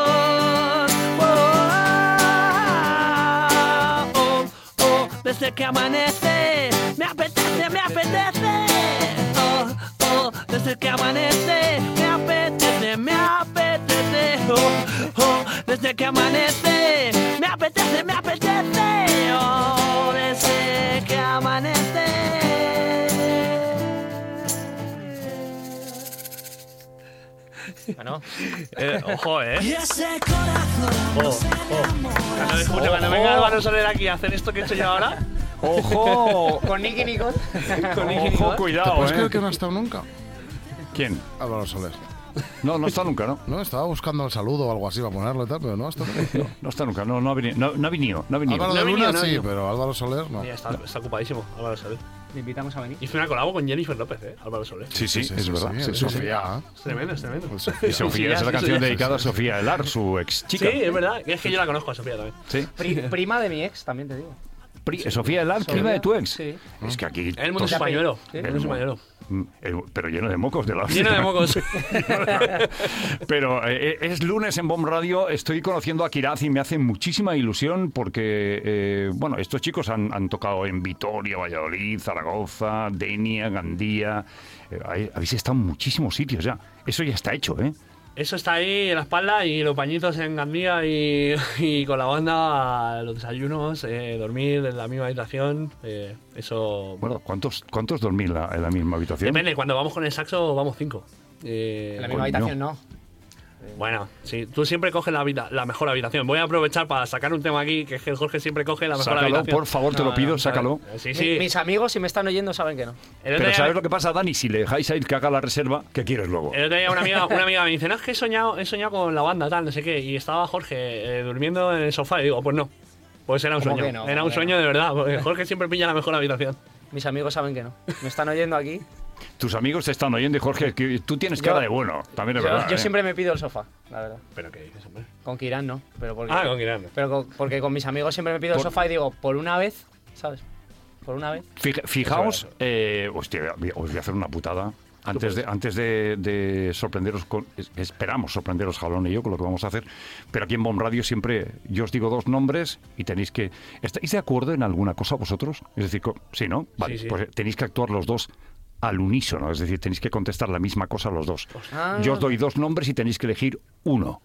Oh, oh, oh, desde que amanece, me apetece, me apetece. Oh, oh, desde que amanece, me apetece, me apetece. Oh, oh, desde que amanece, me apetece, me apetece. Oh, desde que amanece. Bueno, Eh, ojo, ¿eh? Y ese corazón Oh, se oh. enamora. Cuando, escucha, cuando venga Álvaro Soler aquí a hacer esto que he hecho yo ahora... ¡Ojo! con Nicky Nicole. Con Nicky ¡Ojo, Nicole. ¿Te cuidado, puedes creer eh! que no ha estado nunca? ¿Quién? Álvaro Soler. No, no está nunca, ¿no? No, estaba buscando el saludo o algo así para ponerlo y tal, pero no ha estado nunca. No está nunca, no, no ha venido. No, no ha venido, no ha venido. Álvaro No de ha Luna venido, no ha sí, venido. pero Álvaro Soler no. Mira, está, está ocupadísimo Álvaro Soler. Le invitamos a venir. Hizo una colabo con Jennifer López, ¿eh? Álvaro Soler. Sí, sí, Sí, es sí, verdad. sí, Sí, el sí, sí. Sofía. Es tremendo, es tremendo. El Sofía. Y Sofía ya, es la eso canción ya. dedicada a Sofía Elar, su ex Sí, chica. es verdad. Es que yo la conozco a Sofía también. Sí. Pri- prima de mi ex, también te digo. Pri- Sofía Elar, Sofía, prima de tu ex. sí. Es que aquí. El mundo es todos- españolo. Sí. El mundo es españolo. Mm, eh, Pero lleno de mocos de la Lleno de mocos. Pero eh, es lunes en Bomb Radio, estoy conociendo a Kiraz y me hace muchísima ilusión porque, eh, bueno, estos chicos han, han tocado en Vitoria, Valladolid, Zaragoza, Denia, Gandía. Eh, hay- habéis estado en muchísimos sitios ya. Eso ya está hecho, ¿eh? Eso está ahí en la espalda y los pañitos en Gandía y, y con la banda, los desayunos, eh, dormir en la misma habitación. eh, eso. Bueno, ¿cuántos, cuántos dormís en la, en la misma habitación? Depende, cuando vamos con el saxo vamos cinco. Eh, En la misma Coño. habitación no. Bueno, sí, tú siempre coges la, habita- la mejor habitación. Voy a aprovechar para sacar un tema aquí, que es que el Jorge siempre coge la mejor Sácalo, habitación. por favor, te No, lo pido, no, sácalo. Eh, Sí, Mi- sí. mis amigos, si me están oyendo, saben que no. El otro Pero día- ¿sabes lo que pasa, Dani? Si le dejáis a ir que haga la reserva, ¿qué quieres luego? El otro día una amiga, una amiga me dice, no, es que he soñado, he soñado con la banda, tal, no sé qué. Y estaba Jorge eh, durmiendo en el sofá y digo, pues no. Pues era un ¿Cómo sueño. que no? Era ¿Cómo un que sueño de verdad, porque Jorge siempre pilla la mejor habitación. Mis amigos saben que no. Me están oyendo aquí. Tus amigos te están oyendo y Jorge, que tú tienes Yo- cara de bueno, también es Yo, verdad. yo ¿eh? siempre me pido el sofá, la verdad. ¿Pero qué dices, hombre? Con Kiran no. Pero porque, Ah, con Kiran. Pero con- porque con mis amigos siempre me pido Por- el sofá y digo, por una vez, ¿sabes? Por una vez. Fija- Fijaos, Eso, eso. eh, hostia, os voy a hacer una putada. Antes de, antes de, de sorprenderos, con, es- esperamos sorprenderos Jalón y yo con lo que vamos a hacer, pero aquí en Bomb Radio siempre yo os digo dos nombres y tenéis que... ¿Estáis de acuerdo en alguna cosa vosotros? Es decir, co- sí, ¿no? Vale, Sí, sí. pues tenéis que actuar los dos al unísono, es decir, tenéis que contestar la misma cosa los dos. Ah. Yo os doy dos nombres y tenéis que elegir uno.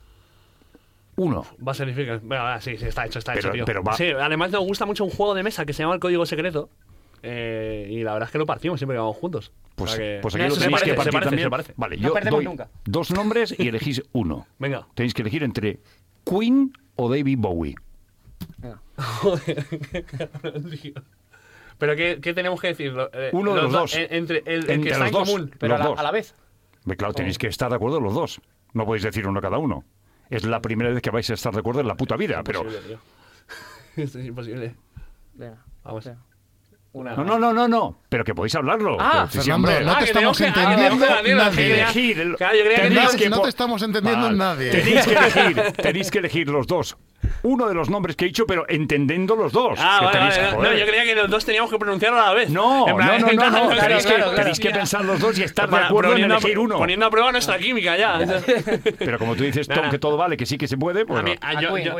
Uno. Va a ser difícil. Venga, va, sí, sí, está hecho, está Pero- hecho, tío. pero va- Sí, además nos gusta mucho un juego de mesa que se llama El Código Secreto. eh, y la verdad es que lo partimos siempre que vamos juntos. Pues, O sea que- pues aquí Mira, lo eso se tenéis parece, que se partir parece, también. se parece. Vale, No yo perdemos doy nunca. dos nombres y elegís uno. Venga. Tenéis que elegir entre Queen o David Bowie. Venga. Joder, qué cabrón, tío. Pero ¿qué, qué tenemos que decir? Lo- eh, Uno de los dos. en- Entre el, el Entre que está los en dos. común. Pero a Los la, dos. a la vez. Hombre, Claro, tenéis que estar de acuerdo los dos. No podéis decir uno cada uno. Es la primera vez que vais a estar de acuerdo en la puta vida, pero... Imposible, tío. Esto es imposible. Venga. Vamos. Venga. Una. No, no, no, no, no. Pero que podéis hablarlo. Ah, Que- sí, Fernando, hombre. no Ah, te que estamos tenemos que- ah, entendiendo tenemos que- nadie. que- Elegir el- Claro, yo creía que tenéis No, que no po- te estamos entendiendo Vale. nadie. Tenéis que elegir, tenéis que elegir los dos. Uno de los nombres que he dicho, pero entendiendo los dos. Ah, Que vale, tenéis vale. que- No, joder. yo creía que los dos teníamos que pronunciarlo a la vez. No, En plan, no, no, no, no. claro, Tenéis, claro, que, claro. tenéis que pensar los dos y estar de Para- acuerdo en poniendo a- elegir uno. Poniendo a prueba nuestra química ya. Pero como tú dices, Nada. Tom, que todo vale, que sí que se puede, pues A mí- no. a- A yo- Queen, yo- Queen.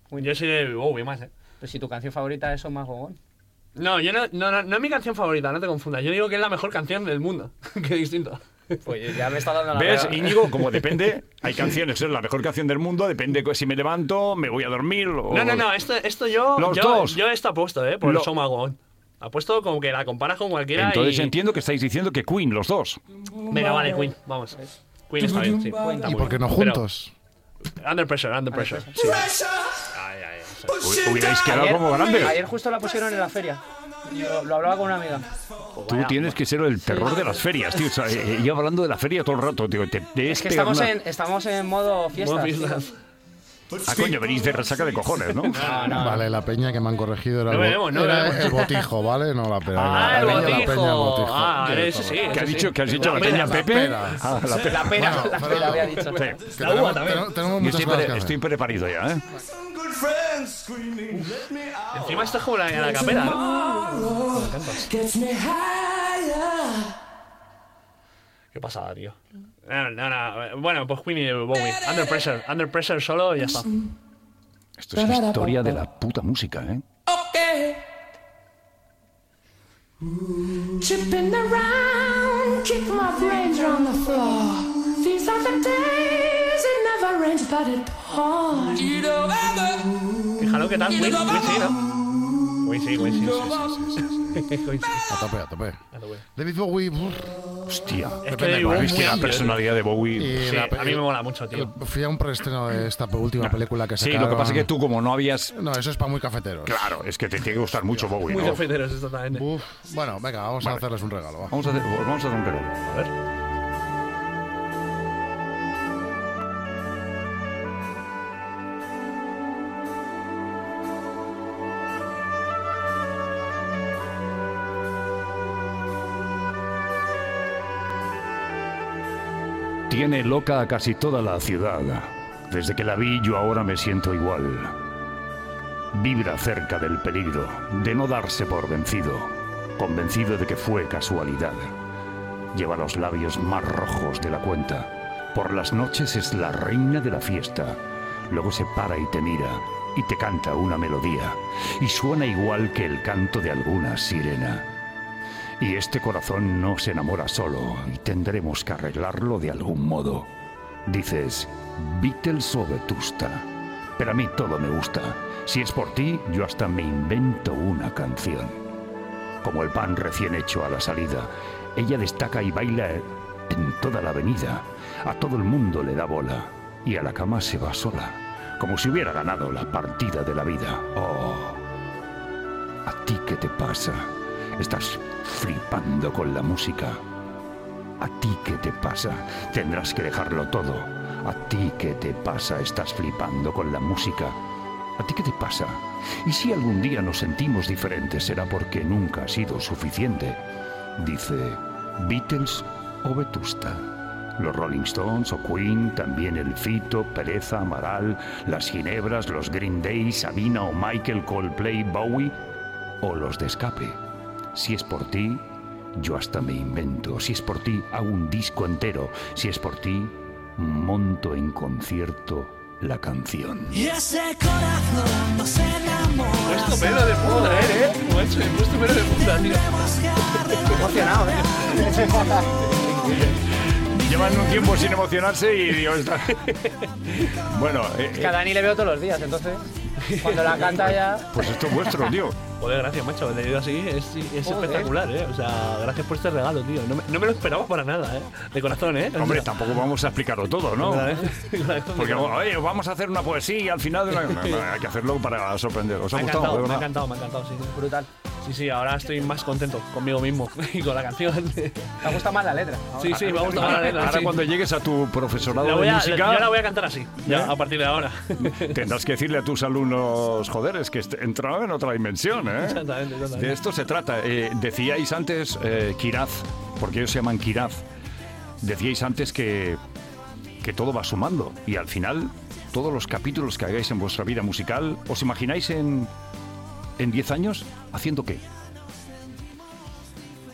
Yo soy de Bowie más, ¿eh? Pero si tu canción favorita es Son Más Gogón. No, yo no, no, no, no es mi canción favorita, no te confundas. Yo digo que es la mejor canción del mundo. Qué distinto. Pues ya me está dando la ¿Ves, pega. Íñigo? Como depende, hay canciones, es la mejor canción del mundo, depende si me levanto, me voy a dormir o... No, no, no, esto, esto yo, Los yo, dos. yo esto apuesto, ¿eh? Por Lo- el Son Más Gogón. Apuesto como que la comparas con cualquiera Entonces y... entiendo que estáis diciendo que Queen, los dos. Venga, vale, Queen, vamos. Queen está bien, sí. Queen está ¿Y muy por qué bien. no Pero- juntos? Under Pressure, Under Pressure. Sí. Ay, ay, ay. Hu- Hubierais quedado Ayer, como grandes. ayer justo la pusieron en la feria. Yo lo hablaba con una amiga. Tú tienes que ser el terror de las ferias, tío. O sea, eh, yo hablando de la feria todo el rato, tío. Te, te Es que estamos una- en, estamos en modo fiestas. Modo tío. fiestas. Ah, coño, venís de resaca de cojones, ¿no? No, no. Vale, la peña que me han corregido era, No el, veremos, bo- no era veremos. el botijo, ¿vale? No la pera. Ah, la el peña, la botijo. peña, el botijo. Ah, Sí, ese sí. todo. ¿Qué has ese dicho? sí. ¿Qué has dicho? La ¿La peña pera. Pepe? pera. Ah, la pera. La pera, Bueno, la pero- pera había dicho. Sí. Que La tenemos, uva también. tenemos- tenemos Yo muchas estoy, cosas pre- que estoy hacer. preparido ya, ¿eh? Encima esto es como la, la capela, ¿no? Qué pasada, tío. No, no, no. Bueno, pues Queen y Bowie. Under Pressure. Under Pressure solo y ya está. Esto es historia de la puta música, ¿eh? Tripping around, keep my brains on the floor. These are the days it never rains, but it pours. Fíjalo qué tal, Queen. Queen sí, ¿no? Queen sí, Queen sí. sí, sí, sí, sí. Queen sí. A tope, a tope. A tope. David Bowie. uf, Hostia. Es que Pepe, David me Bowie ¿Habéis es que muy la amplio, personalidad de Bowie? y Sí, la a pe- mí me mola mucho, tío. Fui a un preestreno de esta última película que Sí, sacaron. lo que pasa es que tú, como no habías... No, eso es para muy cafeteros. Claro, es que te tiene que gustar mucho Bowie, Muy ¿no? cafeteros, exactamente. Uf, bueno, venga, vamos Vale. a hacerles un regalo. va. Vamos a hacer, vamos a hacer un regalo. A ver. Tiene loca a casi toda la ciudad. Desde que la vi, yo ahora me siento igual. Vibra cerca del peligro, de no darse por vencido, convencido de que fue casualidad. Lleva los labios más rojos de la cuenta. Por las noches es la reina de la fiesta. Luego se para y te mira y te canta una melodía. Y suena igual que el canto de alguna sirena. Y este corazón no se enamora solo y tendremos que arreglarlo de algún modo. Dices, Beatles o Vetusta, pero a mí todo me gusta. Si es por ti, yo hasta me invento una canción. Como el pan recién hecho a la salida, ella destaca y baila en toda la avenida. A todo el mundo le da bola y a la cama se va sola, como si hubiera ganado la partida de la vida. Oh, ¿a ti qué te pasa? Estás flipando con la música. ¿A ti qué te pasa? Tendrás que dejarlo todo. ¿A ti qué te pasa? Estás flipando con la música. ¿A ti qué te pasa? Y si algún día nos sentimos diferentes, será porque nunca ha sido suficiente. Dice, Beatles o Vetusta. Los Rolling Stones o Queen, también el Fito, Pereza, Amaral, las Ginebras, los Green Day, Sabina o Michael, Coldplay, Bowie o los de Escape. Si es por ti, yo hasta me invento. Si es por ti, hago un disco entero. Si es por ti, monto en concierto la canción. Y ese corazón no se enamora. Puesto pelo de punta, eh, eh. Macho, he puesto pelo de punta, tío. Emocionado, ¿eh? Llevan un tiempo sin emocionarse y digo, está... Bueno, eh, Es que a Dani le veo todos los días, entonces cuando la canta ya... pues esto es vuestro, tío. Joder, gracias, macho. Le digo así, es, es Joder. espectacular, ¿eh? O sea, gracias por este regalo, tío. No me, no me lo esperaba para nada, ¿eh? De corazón, ¿eh? O Hombre, sea, tampoco vamos a explicarlo todo, ¿no? ¿verdad, eh? Porque, oye, vamos a hacer una poesía al final de la... No, no, hay que hacerlo para sorprender. ¿Os ha Me ha gustado? encantado, de me ha verdad? encantado, me ha encantado, sí. sí. Brutal. Sí, sí, ahora estoy más contento conmigo mismo y con la canción. ¿Te gusta más la letra? Sí, sí, me ha gustado más la letra. Ahora sí. cuando llegues a tu profesorado La voy de a, música... yo la voy a cantar así, ya, ¿Eh? a partir de ahora. Tendrás que decirle a tus alumnos, joder, es que est- entraba en otra dimensión, ¿eh? Exactamente, exactamente. De esto se trata. Eh, decíais antes, eh, Kiraz, porque ellos se llaman Kiraz, decíais antes que, que todo va sumando y al final todos los capítulos que hagáis en vuestra vida musical, ¿os imagináis en en diez años haciendo qué?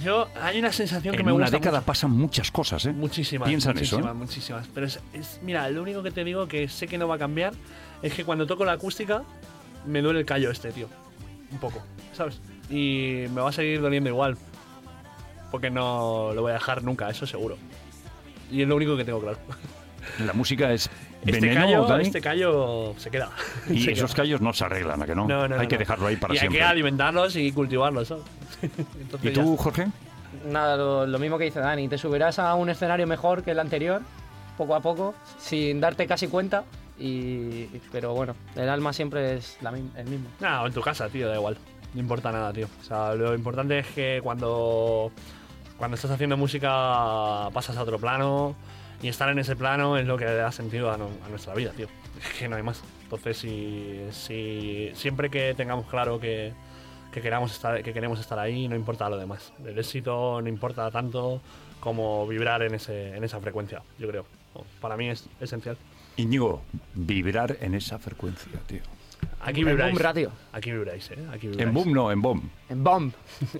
Yo, hay una sensación que En me una gusta década mucho. pasan muchas cosas, ¿eh? Muchísimas, Piensa en muchísimas, eso, ¿eh? muchísimas. Pero es, es- mira, lo único que te digo que sé que no va a cambiar es que cuando toco la acústica me duele el callo este, tío. Un poco, ¿sabes? Y me va a seguir doliendo igual. Porque no lo voy a dejar nunca, eso seguro. Y es lo único que tengo claro. La música es Este veneno, callo, Dani, este callo se queda. y Se esos queda. callos no se arreglan, ¿a que no? No, no, hay no, que no. dejarlo ahí para y siempre. hay que alimentarlos y cultivarlos, ¿sabes? Entonces ¿Y ya tú, está. Jorge? Nada, lo, lo mismo que dice Dani, te subirás a un escenario mejor que el anterior, poco a poco, sin darte casi cuenta, y, pero bueno, el alma siempre es la, mi- el mismo. Nada, o en tu casa, tío, da igual. No importa nada, tío. O sea, lo importante es que cuando, cuando estás haciendo música pasas a otro plano y estar en ese plano es lo que le da sentido a, no- a nuestra vida, tío. Es que no hay más. Entonces, si, si siempre que tengamos claro que, que, queramos estar, que queremos estar ahí, no importa lo demás. El éxito no importa tanto como vibrar en, ese, en esa frecuencia, yo creo. No, para mí es esencial. Íñigo, vibrar en esa frecuencia, tío. Aquí En vibráis. Boom Radio. Aquí vibráis, ¿eh? Aquí vibráis. En Boom no, en Bomb. En Bomb.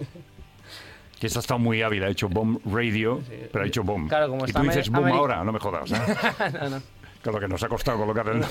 Que esta está muy hábil, ha hecho Bomb Radio, pero ha hecho Bomb. Claro, como y está tú dices Ameri- Boom Ameri- ahora, no me jodas, ¿eh? no, no. Con lo que nos ha costado colocar el...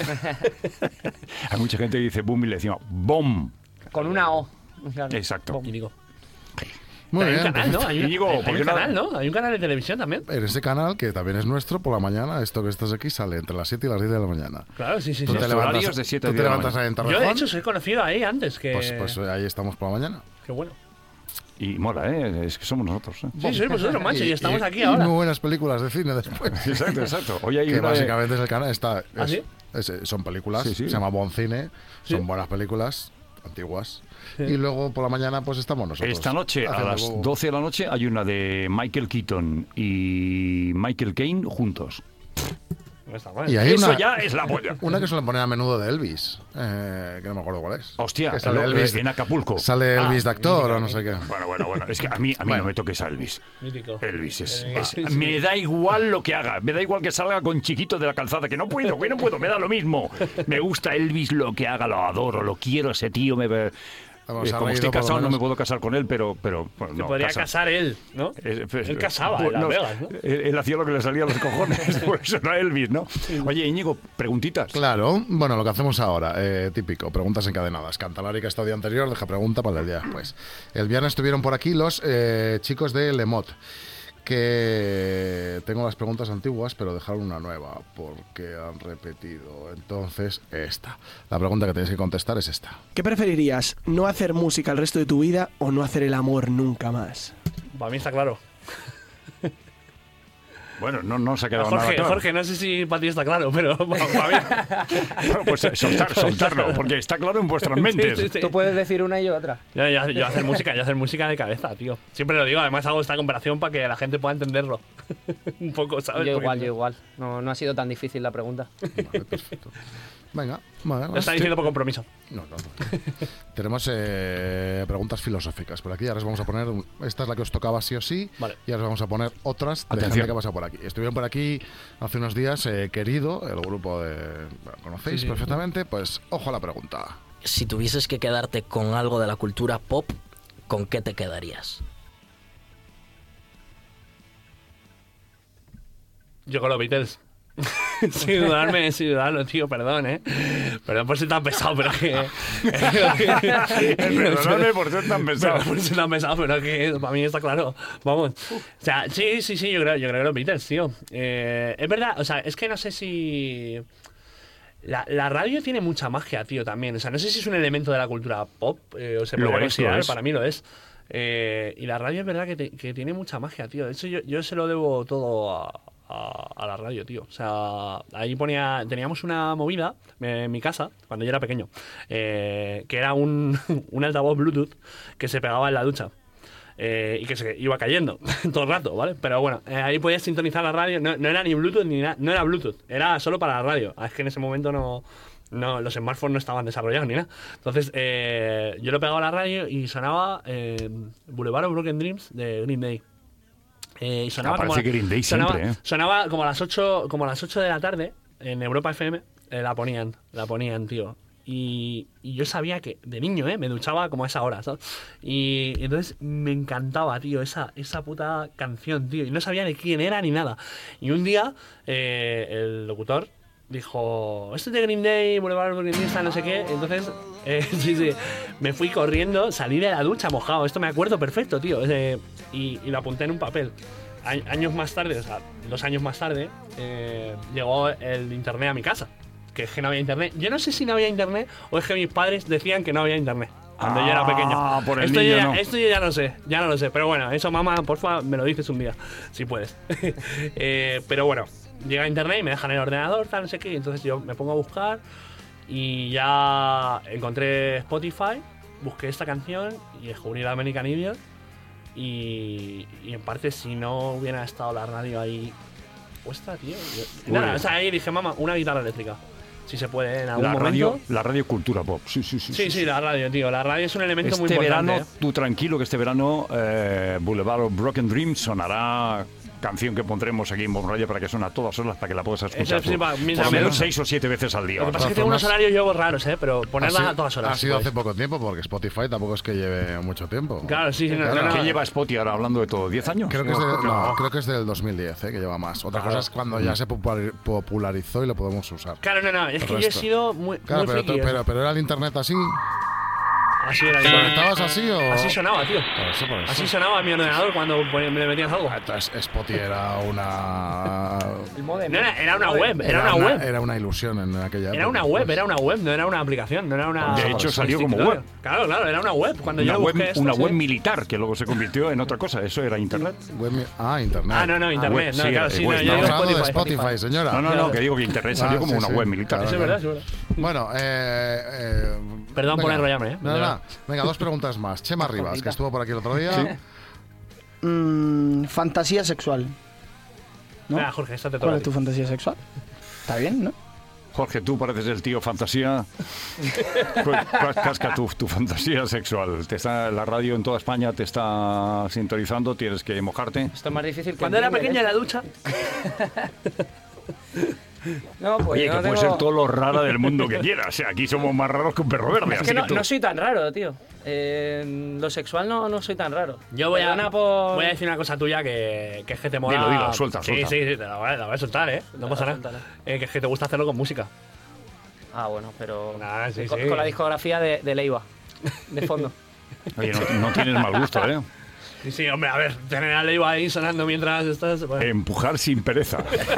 Hay mucha gente que dice Boom y le decimos Bomb. Con una O. Claro. Exacto. Íñigo. Muy hay bien. un canal, ¿no? Hay, un- Íñigo, hay- ¿por hay qué un no? canal, ¿no? Hay un canal de televisión también. En ese canal, que también es nuestro, por la mañana, esto que estás aquí sale entre las siete y las diez de la mañana. Claro, sí, sí, Tú sí. te Los horarios levantas, de siete a tú te diez de la levantas ahí en Yo, Torrejón. de hecho, soy conocido ahí antes que... Pues, pues ahí estamos por la mañana. Qué bueno. Y mola, ¿eh? Es que somos nosotros, ¿eh? Sí, sois vosotros, macho, y, estamos y- aquí y ahora. muy buenas películas de cine después. Exacto, exacto. Hoy hay Que una de- básicamente es el canal. Está, ¿Ah, es- sí? es- son películas, Sí, sí. se llama Bon Cine, Sí. son buenas películas, antiguas. Sí. Y luego por la mañana pues estamos nosotros. Esta noche, a haciendo las algo- doce de la noche, hay una de Michael Keaton y Michael Caine juntos. No está mal. Y hay Eso una, ya es la polla. una que suelen poner a menudo de Elvis, eh, que no me acuerdo cuál es. Hostia, Que sale el- Elvis, en Acapulco. Sale Ah, Elvis de actor mítica, o no sé qué. Bueno, bueno, bueno. Es que a mí, a mí Bueno. no me toques a Elvis. Mítico. Elvis es, Eh, es- sí, sí. Me da igual lo que haga. Me da igual que salga con chiquito de la calzada. Que no puedo, que no puedo. Me da lo mismo. Me gusta Elvis, lo que haga, lo adoro, lo quiero. Ese tío me... ve- Vamos, Eh, ha como reído estoy por lo casado, no menos. me puedo casar con él, pero... pero bueno, Se no, podría casa- casar él, ¿no? Eh, pues, Él casaba en bueno, Las Vegas, ¿no? Él, él hacía lo que le salía a los cojones, por eso era Elvis, ¿no? Oye, Íñigo, preguntitas. Claro, bueno, lo que hacemos ahora, eh, típico, preguntas encadenadas. Cantalari, que está día anterior, deja pregunta para el día después. El viernes estuvieron por aquí los eh, chicos de Lemot, que tengo las preguntas antiguas, pero dejaron una nueva, porque han repetido. Entonces, esta. La pregunta que tenéis que contestar es esta. ¿Qué preferirías? ¿No hacer música el resto de tu vida o no hacer el amor nunca más? Para mí está claro. Bueno, no, no se ha quedado nada Jorge, claro. Jorge, no sé si para ti está claro, pero para mí... Bueno, pues eh, soltar, soltarlo, porque está claro en vuestras mentes. Sí, sí, sí. Tú puedes decir una y yo otra. Yo, yo- yo hacer música, yo hacer música de cabeza, tío. Siempre lo digo, además hago esta comparación para que la gente pueda entenderlo. Un poco, ¿sabes? Yo Porque- igual, yo igual. No, no ha sido tan difícil la pregunta. Vale, perfecto. Venga, vale. Lo está diciendo por compromiso. No, no, no. Tenemos eh, preguntas filosóficas por aquí. Ahora os vamos a poner. un- Esta es la que os tocaba sí o sí. Vale. Y ahora os vamos a poner otras de Atención. gente que pasa por aquí. Estuvieron por aquí hace unos días, eh, Querido, el grupo de. Bueno, conocéis Sí, sí, perfectamente. Pues ojo a la pregunta. Si tuvieses que quedarte con algo de la cultura pop, ¿con qué te quedarías? Yo con los Beatles. sin dudarme, sin dudarlo, tío, perdón, ¿eh? Perdón por ser tan pesado, pero que... Perdóname por ser tan pesado. Perdón por ser tan pesado, pero que para mí está claro. Vamos. O sea, sí, sí, sí, yo creo, yo creo que los Beatles, tío. Eh, es verdad, o sea, es que no sé si... La, la radio tiene mucha magia, tío, también. O sea, no sé si es un elemento de la cultura pop, eh, o se Lo puede es, considerar, lo es. para mí lo es. Eh, y la radio es verdad que, te- que tiene mucha magia, tío. De hecho, yo, yo se lo debo todo a, a, a la radio, tío. O sea, ahí ponía... Teníamos una movida eh, en mi casa, cuando yo era pequeño, eh, que era un, un altavoz Bluetooth que se pegaba en la ducha. Eh, y que se iba cayendo todo el rato, ¿vale? Pero bueno, eh, ahí podías sintonizar la radio. No, no era ni Bluetooth ni nada, no era Bluetooth, era solo para la radio. Ah, es que en ese momento no, no los smartphones no estaban desarrollados ni nada. Entonces, eh, yo lo pegaba a la radio y sonaba eh, Boulevard of Broken Dreams de Green Day. Eh, y sonaba Ah, parece como, Green Day sonaba, siempre, ¿eh? sonaba como a las ocho, como a las ocho de la tarde en Europa F M, eh, la ponían, la ponían, tío. Y, y yo sabía que, de niño, ¿eh? Me duchaba como a esa hora, ¿sabes? Y, y entonces me encantaba, tío, esa, esa puta canción, tío. Y no sabía ni quién era ni nada. Y un día, eh, el locutor dijo, esto es de Green Day, Boulevard Greenista, no sé qué. Entonces, eh, sí, sí, me fui corriendo, salí de la ducha mojado. Esto me acuerdo perfecto, tío. Eh, y, y lo apunté en un papel. A, años más tarde, o sea, dos años más tarde, eh, llegó el internet a mi casa. Que es que no había internet. Yo no sé si no había internet o es que mis padres decían que no había internet cuando ah, yo era pequeño. Por el esto, niño, yo ya, no. esto yo ya no sé, ya no lo sé. Pero bueno, eso, mamá, porfa, me lo dices un día, si puedes. eh, pero bueno, llega internet y me dejan el ordenador, tal, no sé qué. Y entonces yo me pongo a buscar y ya encontré Spotify, busqué esta canción y descubrí la American Idiot. Y, y en parte, si no hubiera estado la radio ahí puesta, tío. Yo, nada, o sea, ahí dije, mamá, una guitarra eléctrica. Si se puede, en algún la momento. Radio, la radio cultura pop. Sí, sí, sí. Sí, sí, sí, la radio, tío. La radio es un elemento este muy importante. verano, ¿eh? tú tranquilo que este verano eh, Boulevard of Broken Dreams sonará canción que pondremos aquí en Bomb Radio para que suene a todas horas para que la puedas escuchar Eso sí, tú, va, por mira, lo menos menos. seis o siete veces al día. Lo que pasa es que tengo unos horarios yo raros, ¿eh? Pero ponerlas a todas horas. Ha si sido podéis. hace poco tiempo porque Spotify tampoco es que lleve mucho tiempo. Claro, sí, sí, no, Claro. no, no. ¿Qué lleva Spotify ahora hablando de todo? ¿diez años? Creo que, es de- No, no, creo que es del dos mil diez, eh, que lleva más. Otra Claro. cosa es cuando ya se populari- popularizó y lo podemos usar. Claro, no, no. Es El que yo he resto. sido muy, Claro, muy pero, friki. pero, pero era el internet así. Así era. ¿Te yo. conectabas así o...? Así sonaba, tío. Por eso, por eso. Así sonaba mi ordenador cuando pon- me metías algo. Entonces, Spotify era una... El modem. No, era, era una web, era una web. Era una ilusión en aquella época. Era una web, era una web, no era una aplicación, no era una. De hecho, un salió como institutorio. web. Claro, claro, era una web. Cuando una yo web, busqué esto, una sí. web militar que luego se convirtió en otra cosa. Eso era internet. Web mi- ah, internet. Ah, no, no, internet. web, no, sí, claro, eh, sí, web. no, yo Estamos digo hablando de Spotify. Spotify, señora. No, no, no, que digo que internet salió Ah, como sí, una sí. web militar. Claro, Eso es verdad, eso es verdad. Bueno, eh, eh, Perdón por venga. enrollarme, ¿eh? Nada, nada. Venga, dos preguntas más. Chema Rivas, que estuvo por aquí el otro día. Mm, fantasía sexual. ¿no? Venga, Jorge, esta te toca. ¿Cuál a es ti. tu fantasía sexual? Está bien, ¿no? Jorge, tú pareces el tío fantasía. Cu- cu- Casca tu, tu fantasía sexual. Te está, la radio en toda España te está sintonizando, tienes que mojarte. Esto es más difícil que Cuando era Tinder, pequeña ¿eh? en la ducha. No, pues Oye, yo que no puede tengo- ser todo lo raro del mundo que quieras. O sea, aquí somos más raros que un perro verde. Es así que no, tú- no soy tan raro, tío. Eh, en lo sexual no, no soy tan raro. Yo voy a, Perdona por... voy a decir una cosa tuya que, que es que te mola. Dilo, dilo, suelta, sí, suelta. Sí, sí, te la voy a, la voy a soltar, ¿eh? No pasa nada. Suéltala. Eh, que es que te gusta hacerlo con música. Ah, bueno, pero... Nah, sí, con, sí. con la discografía de, de Leiva, de fondo. Oye, no, no tienes mal gusto, ¿eh? Sí, sí, hombre, a ver, tener a Leiva ahí sonando mientras estás. Bueno. Empujar sin pereza.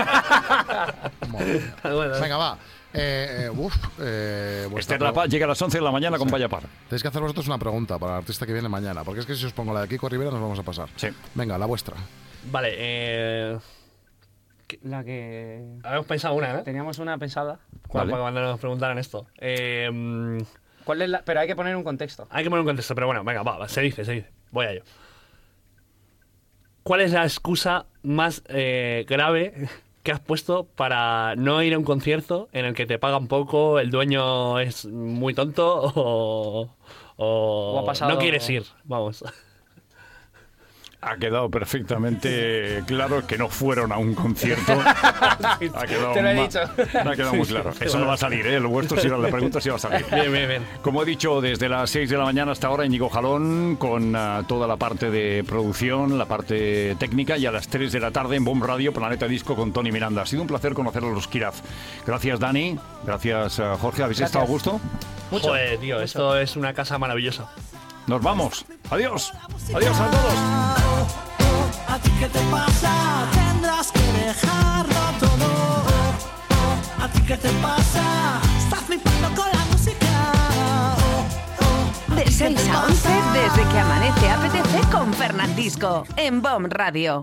Bueno, Venga, va. Eh, eh, uf, eh, vuestra Esther Lapa llega a las once de la mañana con Vaya Par. Tenéis que hacer vosotros una pregunta para el artista que viene mañana, porque es que si os pongo la de Kiko Rivera nos vamos a pasar. Sí. Venga, la vuestra. Vale, eh. La que... Habíamos pensado una, ¿eh? Teníamos una pensada. Cuando, Vale. cuando nos preguntaran esto. Eh, mm, ¿Cuál es la...? Pero hay que poner un contexto. hay que poner un contexto, pero bueno, venga, va, va, se dice, se dice. Voy a ello. ¿Cuál es la excusa más eh, grave que has puesto para no ir a un concierto en el que te pagan poco, el dueño es muy tonto o, o O ha pasado- no quieres ir? Vamos. Ha quedado perfectamente claro que no fueron a un concierto. Ha quedado, Te lo he ma- dicho. ha quedado muy claro. Eso no va a salir, ¿eh? Lo vuestro, si la pregunta sí va a salir. Bien, bien, bien. Como he dicho, desde las seis de la mañana hasta ahora, Íñigo Jalón, con ah, toda la parte de producción, la parte técnica, y a las tres de la tarde en Bomb Radio, Planeta Disco con Tony Miranda. Ha sido un placer conocer a los Kiraz. Gracias, Dani. Gracias, ah, Jorge. ¿Habéis Gracias. estado a gusto? Mucho. Joder, tío, esto es una casa maravillosa. Nos vamos. Adiós. Adiós a todos. ¿A ti qué te pasa? Tendrás que dejarlo todo. Oh, oh, ¿a ti qué te pasa? Estás flipando con la música. Oh, oh, ¿a De ti qué te seis a once, pasa? desde que amanece A P T C con Fernandisco, en Bomb Radio.